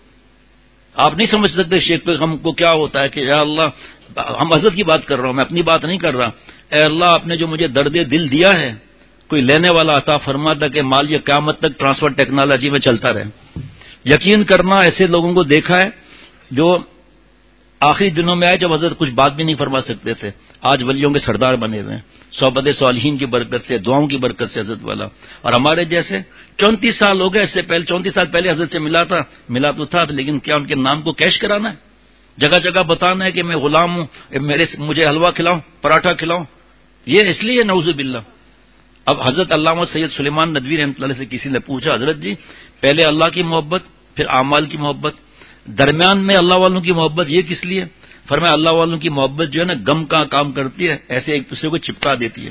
آپ نہیں سمجھ سکتے شیخ کے غم کو کیا ہوتا ہے. کہ یا اللہ, ہم حضرت کی بات کر رہا ہوں, میں اپنی بات نہیں کر رہا. اے اللہ آپ نے جو مجھے درد دل دیا ہے, کوئی لینے والا عطا فرما تھا کہ مال یہ قیامت تک ٹرانسفر ٹیکنالوجی میں چلتا رہے. یقین کرنا ایسے لوگوں کو دیکھا ہے جو آخری دنوں میں آئے جب حضرت کچھ بات بھی نہیں فرما سکتے تھے, آج ولیوں کے سردار بنے ہوئے ہیں صحبت صالحین کی برکت سے, دعاؤں کی برکت سے حضرت والا. اور ہمارے جیسے 34 سال ہو گئے, اس سے پہلے 34 سال پہلے حضرت سے ملا تو تھا, لیکن کیا ان کے نام کو کیش کرانا ہے, جگہ جگہ بتانا ہے کہ میں غلام ہوں, مجھے حلوہ کھلاؤں, پراٹھا کھلاؤں, یہ اس لیے نعوذ باللہ. اب حضرت علامہ سید سلیمان ندوی رحمۃ اللہ سے کسی نے پوچھا, حضرت جی پہلے اللہ کی محبت پھر اعمال کی محبت, درمیان میں اللہ والوں کی محبت, یہ کس لیے؟ فرمایا اللہ والوں کی محبت جو ہے نا غم کا کام کرتی ہے, ایسے ایک دوسرے کو چپکا دیتی ہے.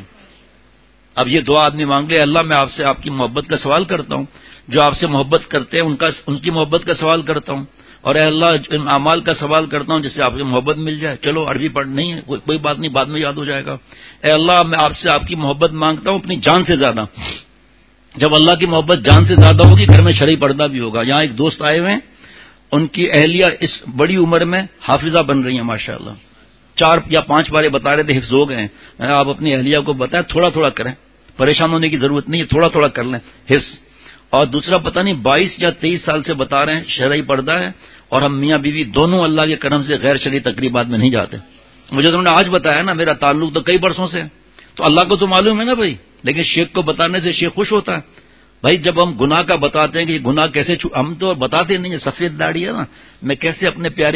اب یہ دعا آدمی مانگ لے, اللہ میں آپ سے آپ کی محبت کا سوال کرتا ہوں, جو آپ سے محبت کرتے ہیں ان کی محبت کا سوال کرتا ہوں, اور اے اللہ ان اعمال کا سوال کرتا ہوں جس سے آپ سے محبت مل جائے. چلو عربی پڑھ نہیں ہے کوئی بات نہیں, بعد میں یاد ہو جائے گا. اے اللہ میں آپ سے آپ کی محبت مانگتا ہوں اپنی جان سے زیادہ. جب اللہ کی محبت جان سے زیادہ ہوگی گھر میں شرعی پردہ بھی ہوگا. یہاں ایک دوست آئے ہوئے ہیں, ان کی اہلیہ اس بڑی عمر میں حافظہ بن رہی ہیں ماشاءاللہ. 4 یا 5 بارے بتا رہے تھے حفظ ہو گئے ہیں. آپ اپنی اہلیہ کو بتائیں تھوڑا تھوڑا کریں, پریشان ہونے کی ضرورت نہیں ہے, تھوڑا تھوڑا کر لیں حفظ. اور دوسرا پتہ نہیں 22 یا 23 سال سے بتا رہے ہیں شرعی پردہ ہے, اور ہم میاں بیوی دونوں اللہ کے کرم سے غیر شرعی تقریبات میں نہیں جاتے. مجھے تم نے آج بتایا نا, میرا تعلق تو کئی برسوں سے, تو اللہ کو تو معلوم ہے نا بھائی, لیکن شیخ کو بتانے سے شیخ خوش ہوتا ہے. بھائی جب ہم گناہ کا بتاتے ہیں کہ یہ گناہ کیسے ہم تو بتاتے نہیں ہیں, سفید داڑھی ہے نا, میں کیسے اپنے پیارے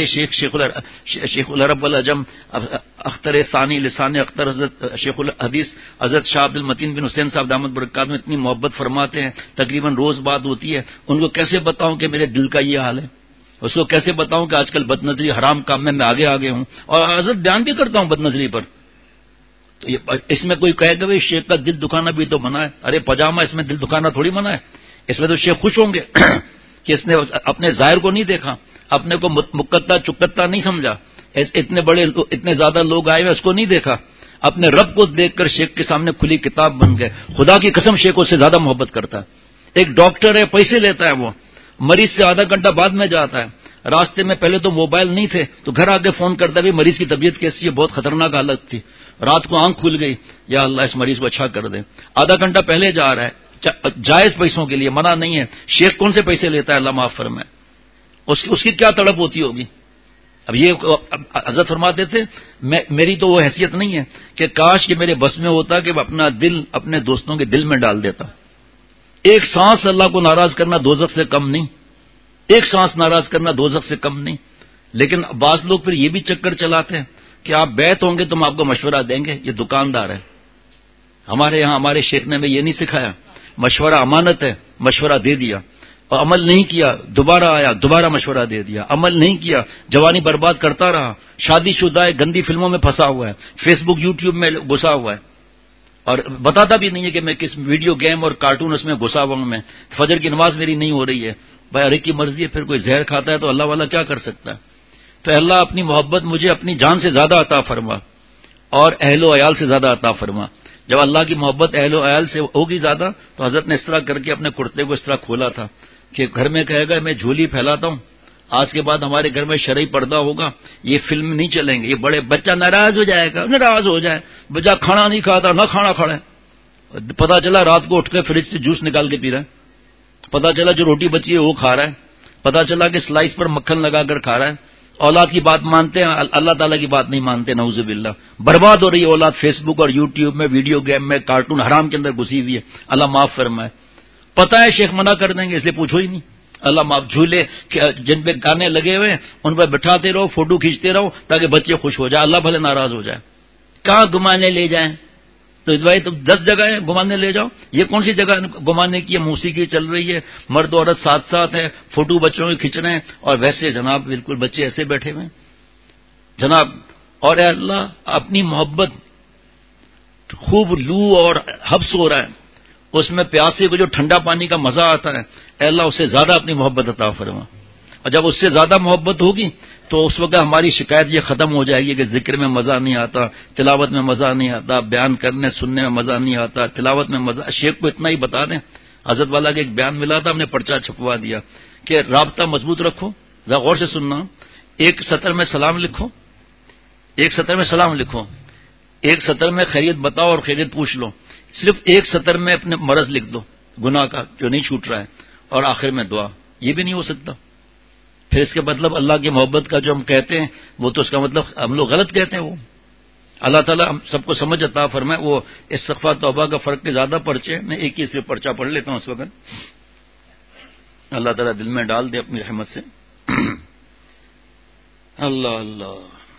شیخ العرب والعجم اختر ثانی لسان اختر حضرت شیخ الحدیث حضرت شاہ عبد المتین بن حسین صاحب دامت برکات میں اتنی محبت فرماتے ہیں, تقریباً روز بات ہوتی ہے, ان کو کیسے بتاؤں کہ میرے دل کا یہ حال ہے, اس کو کیسے بتاؤں کہ آج کل بد نظری حرام کام میں آگے ہوں, اور حضرت بیان بھی کرتا ہوں بد نظری پر. تو اس میں کوئی کہے گا بھائی شیخ کا دل دکھانا بھی تو منع ہے. ارے پاجامہ اس میں دل دکھانا تھوڑی منع ہے, اس میں تو شیخ خوش ہوں گے کہ اس نے اپنے ظاہر کو نہیں دیکھا, اپنے کو مقتہ چکتا نہیں سمجھا, اتنے زیادہ لوگ آئے ہوئے اس کو نہیں دیکھا, اپنے رب کو دیکھ کر شیخ کے سامنے کھلی کتاب بن گئے. خدا کی قسم شیخ اس سے زیادہ محبت کرتا ہے. ایک ڈاکٹر ہے, پیسے لیتا ہے, وہ مریض سے آدھا گھنٹہ بعد میں جاتا ہے. راستے میں پہلے تو موبائل نہیں تھے, تو گھر آ کے فون کرتا ہے مریض کی طبیعت کیسی ہے, بہت خطرناک حالت تھی, رات کو آنکھ کھل گئی, یا اللہ اس مریض کو اچھا کر دے. آدھا گھنٹہ پہلے جا رہا ہے, جائز پیسوں کے لیے, منع نہیں ہے. شیخ کون سے پیسے لیتا ہے اللہ معاف فرمائے, اس کی کیا تڑپ ہوتی ہوگی. اب یہ حضرت فرماتے تھے میری تو وہ حیثیت نہیں ہے کہ کاش کہ میرے بس میں ہوتا کہ اپنا دل اپنے دوستوں کے دل میں ڈال دیتا. ایک سانس اللہ کو ناراض کرنا دوزخ سے کم نہیں, ایک سانس ناراض کرنا دوزخ سے کم نہیں. لیکن بعض لوگ پھر یہ بھی چکر چلاتے ہیں کہ آپ بیعت ہوں گے تو ہم آپ کو مشورہ دیں گے, یہ دکاندار ہے. ہمارے یہاں ہمارے شیخ نے ہمیں یہ نہیں سکھایا, مشورہ امانت ہے, مشورہ دے دیا اور عمل نہیں کیا, دوبارہ آیا دوبارہ مشورہ دے دیا, عمل نہیں کیا, جوانی برباد کرتا رہا, شادی شدہ ہے, گندی فلموں میں پھنسا ہوا ہے, فیس بک یوٹیوب میں گھسا ہوا ہے, اور بتاتا بھی نہیں ہے کہ میں کس ویڈیو گیم اور کارٹون اس میں گھسا ہوا ہوں, میں فجر کی نماز میری نہیں ہو رہی ہے. بھائی ارے کی مرضی ہے, پھر کوئی زہر کھاتا ہے تو اللہ والا کیا کر سکتا ہے. تو اللہ اپنی محبت مجھے اپنی جان سے زیادہ عطا فرما, اور اہل و عیال سے زیادہ عطا فرما. جب اللہ کی محبت اہل و عیال سے ہوگی زیادہ تو حضرت نے اس طرح کر کے اپنے کرتے کو اس طرح کھولا تھا کہ گھر میں کہے گا میں جھولی پھیلاتا ہوں، آج کے بعد ہمارے گھر میں شرعی پردہ ہوگا، یہ فلم نہیں چلیں گے، یہ بڑے بچہ ناراض ہو جائے گا، ناراض ہو جائے، بچہ کھانا نہیں کھاتا نہ کھانا کھڑے، پتا چلا رات کو اٹھ کے فریج سے جوس نکال کے پی رہا ہے، پتا چلا جو روٹی بچی ہے وہ کھا رہا ہے، پتا چلا کہ سلائس پر مکھن لگا کر کھا رہا ہے. اولاد کی بات مانتے ہیں، اللہ تعالیٰ کی بات نہیں مانتے، نعوذ باللہ. برباد ہو رہی ہے اولاد، فیس بک اور یوٹیوب میں، ویڈیو گیم میں، کارٹون حرام کے اندر گھسی ہوئی ہے. اللہ معاف فرمائے. پتہ ہے شیخ منع کر دیں گے، اس لیے پوچھو ہی نہیں. اللہ معاف. جھولے جن پہ گانے لگے ہوئے ان پہ بٹھاتے رہو، فوٹو کھینچتے رہو تاکہ بچے خوش ہو جائے، اللہ بھلے ناراض ہو جائے. کہاں گھمانے لے جائیں؟ تو بھائی تم 10 جگہ گھمانے لے جاؤ. یہ کون سی جگہ گھمانے کی ہے؟ موسیقی چل رہی ہے، مرد عورت ساتھ ساتھ ہے، فوٹو بچوں کے کھینچ رہے ہیں، اور ویسے جناب بالکل بچے ایسے بیٹھے ہوئے جناب. اور اے اللہ اپنی محبت خوب لو اور حبس ہو رہا ہے، اس میں پیاسے کو جو ٹھنڈا پانی کا مزہ آتا ہے، اے اللہ اس سے زیادہ اپنی محبت عطا فرما. اور جب اس سے زیادہ محبت ہوگی تو اس وقت ہماری شکایت یہ ختم ہو جائے گی کہ ذکر میں مزہ نہیں آتا، تلاوت میں مزہ نہیں آتا، بیان کرنے سننے میں مزہ نہیں آتا، تلاوت میں مزہ. شیخ کو اتنا ہی بتا دیں، حضرت والا کا ایک بیان ملا تھا، ہم نے پرچہ چھپوا دیا کہ رابطہ مضبوط رکھو. ذرا غور سے سننا. ایک سطر میں سلام لکھو، ایک سطر میں سلام لکھو، ایک سطر میں خیریت بتاؤ اور خیریت پوچھ لو. صرف ایک سطر میں اپنے مرض لکھ دو گناہ کا جو نہیں چھوٹ رہا ہے، اور آخر میں دعا. یہ بھی نہیں ہو سکتا. پھر اس کے مطلب اللہ کی محبت کا جو ہم کہتے ہیں وہ تو اس کا مطلب ہم لوگ غلط کہتے ہیں. وہ اللہ تعالیٰ ہم سب کو سمجھ عطا فرمائے. وہ استغفار توبہ کا فرق کے زیادہ پرچے، میں ایک ہی صرف پرچہ پڑھ لیتا ہوں اس وقت. اللہ تعالیٰ دل میں ڈال دے اپنی رحمت سے. اللہ اللہ،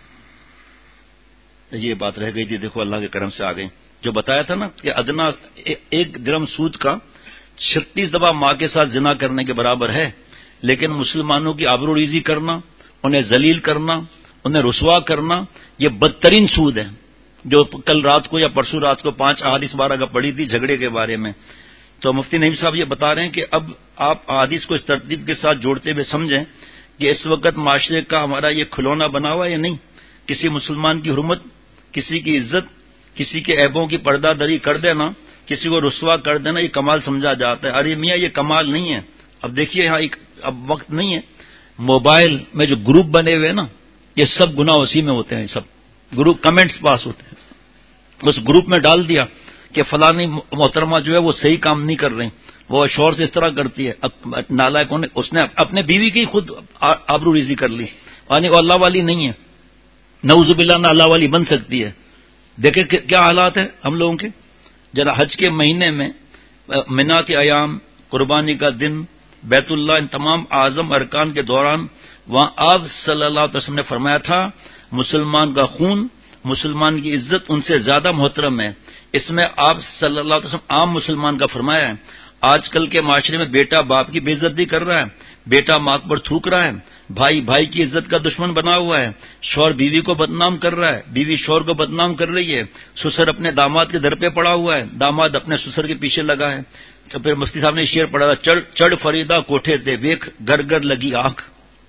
یہ بات رہ گئی تھی، دیکھو اللہ کے کرم سے آ گئی. جو بتایا تھا نا کہ ادنا 1 درم سود کا 36 دفعہ ماں کے ساتھ زنا کرنے کے برابر ہے. لیکن مسلمانوں کی آبرو ریزی کرنا، انہیں ذلیل کرنا، انہیں رسوا کرنا، یہ بدترین سود ہے. جو کل رات کو یا پرسوں رات کو 5 احادیث 12 کا پڑھی تھی جھگڑے کے بارے میں، تو مفتی نعیم صاحب یہ بتا رہے ہیں کہ اب آپ احادیث کو اس ترتیب کے ساتھ جوڑتے ہوئے سمجھیں کہ اس وقت معاشرے کا ہمارا یہ کھلونا بنا ہوا ہے یا نہیں. کسی مسلمان کی حرمت، کسی کی عزت، کسی کے عیبوں کی پردہ دری کر دینا، کسی کو رسوا کر دینا، یہ کمال سمجھا جاتا ہے. ارے میاں یہ کمال نہیں ہے. اب دیکھیے یہاں اب وقت نہیں ہے. موبائل میں جو گروپ بنے ہوئے نا، یہ سب گناہ اسی میں ہوتے ہیں. سب گروپ کمنٹس پاس ہوتے ہیں. اس گروپ میں ڈال دیا کہ فلانی محترمہ جو ہے وہ صحیح کام نہیں کر رہی، وہ شور سے اس طرح کرتی ہے. نالائق اس نے اپنے بیوی کی خود آبرو ریزی کر لی، یعنی وہ اللہ والی نہیں ہے. نعوذ باللہ نہ اللہ والی بن سکتی ہے. دیکھیں کیا حالات ہیں ہم لوگوں کے. ذرا حج کے مہینے میں منا کے ایام، قربانی کا دن، بیت اللہ، ان تمام اعظم ارکان کے دوران وہاں آپ صلی اللہ علیہ وسلم نے فرمایا تھا مسلمان کا خون، مسلمان کی عزت ان سے زیادہ محترم ہے. اس میں آپ صلی اللہ علیہ وسلم عام مسلمان کا فرمایا ہے. آج کل کے معاشرے میں بیٹا باپ کی بے عزتی کر رہا ہے، بیٹا ماں پر تھوک رہا ہے، بھائی بھائی کی عزت کا دشمن بنا ہوا ہے، شوہر بیوی کو بدنام کر رہا ہے، بیوی شوہر کو بدنام کر رہی ہے، سسر اپنے داماد کے در پہ پڑا ہوا ہے، داماد اپنے سسر کے پیچھے لگا ہے. تو پھر مفتی صاحب نے شعر پڑھا تھا، چڑھ فریدا کوٹھے تے ویکھ گر گر لگی آنکھ،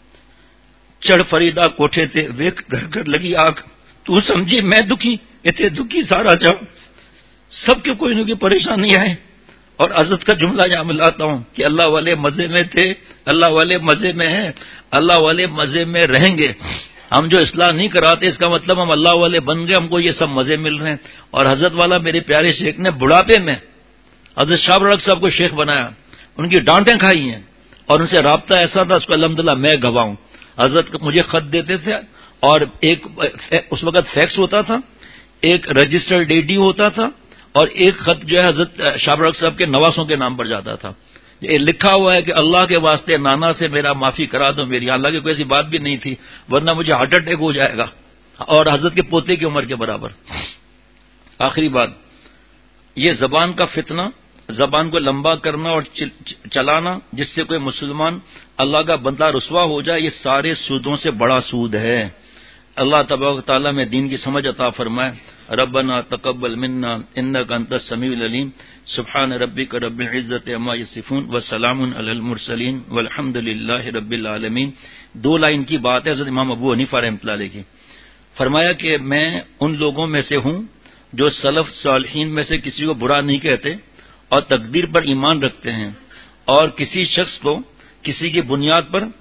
چڑھ فریدا کوٹھے تے ویکھ گر گر لگی آنکھ، تو سمجھی میں دکھی اتنے دکھی سارا جا. سب کے کوئی نہ کوئی پریشانی آئے. اور عزت کا جملہ یہاں ملاتا ہوں کہ اللہ والے مزے میں تھے، اللہ والے مزے میں ہیں، اللہ والے مزے میں رہیں گے. ہم جو اصلاح نہیں کراتے اس کا مطلب ہم اللہ والے بن گئے، ہم کو یہ سب مزے مل رہے ہیں. اور حضرت والا میرے پیارے شیخ نے بڑھاپے میں حضرت شاہ رخ صاحب کو شیخ بنایا، ان کی ڈانٹیں کھائی ہیں، اور ان سے رابطہ ایسا تھا اس کو الحمدللہ میں گواہوں. حضرت مجھے خط دیتے تھے، اور ایک اس وقت فیکس ہوتا تھا، ایک رجسٹرڈ ڈی ہوتا تھا، اور ایک خط جو ہے حضرت شاہ رخ صاحب کے نواسوں کے نام پر جاتا تھا. یہ لکھا ہوا ہے کہ اللہ کے واسطے نانا سے میرا معافی کرا دو میری. حالانکہ کوئی ایسی بات بھی نہیں تھی، ورنہ مجھے ہارٹ اٹیک ہو جائے گا، اور حضرت کے پوتے کی عمر کے برابر. آخری بات، یہ زبان کا فتنہ، زبان کو لمبا کرنا اور چلانا جس سے کوئی مسلمان اللہ کا بندہ رسوا ہو جائے، یہ سارے سودوں سے بڑا سود ہے. اللہ تبارک تعالیٰ میں دین کی سمجھ عطا فرمائے. ربنا تقبل منا انک انت السمیع العلیم. سبحان ربک رب العزت عما یصفون وسلام علی المرسلین والحمد للہ رب العالمین. 2 لائن کی بات ہے حضرت امام ابو حنیفہ رحمۃ اللہ علیہ کی. فرمایا کہ میں ان لوگوں میں سے ہوں جو سلف صالحین میں سے کسی کو برا نہیں کہتے اور تقدیر پر ایمان رکھتے ہیں اور کسی شخص کو کسی کی بنیاد پر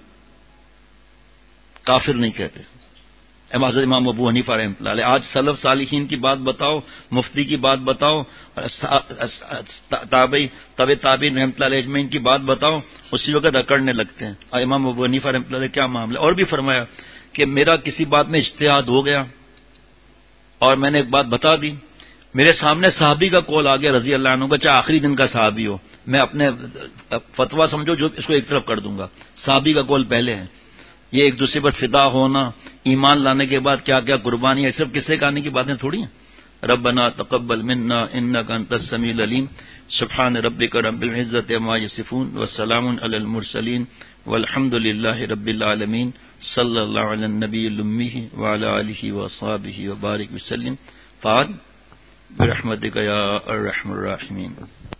کافر نہیں کہتے. حضرت امام ابو حنیفہ رحمۃ اللہ علیہ. آج سلف صالحین کی بات بتاؤ، مفتی کی بات بتاؤ، تابعین رحمۃ اللہ علیہ اجمعین کی بات بتاؤ، اسی وقت اکڑنے لگتے ہیں. اور امام ابو حنیفہ رحمۃ اللہ علیہ کیا معاملہ. اور بھی فرمایا کہ میرا کسی بات میں اجتہاد ہو گیا اور میں نے ایک بات بتا دی، میرے سامنے صحابی کا قول آ گیا رضی اللہ عنہ کا، چاہے آخری دن کا صحابی ہو، میں اپنے فتویٰ سمجھو جو اس کو ایک طرف کر دوں گا، صحابی کا قول پہلے ہے. یہ ایک دوسرے پر فدا ہونا، ایمان لانے کے بعد کیا کیا قربانی ہے، صرف قصے کہانی کی باتیں تھوڑی ہیں. ربنا تقبل منا انک انت السمیع العلیم. سبحان ربک رب العزۃ عما یصفون وسلام علی المرسلین والحمد للہ رب العالمین. صلی اللہ علی النبی الامی وعلی آلہ واصحابہ وبارک وسلم. فعال برحمتک یا ارحم الراحمین.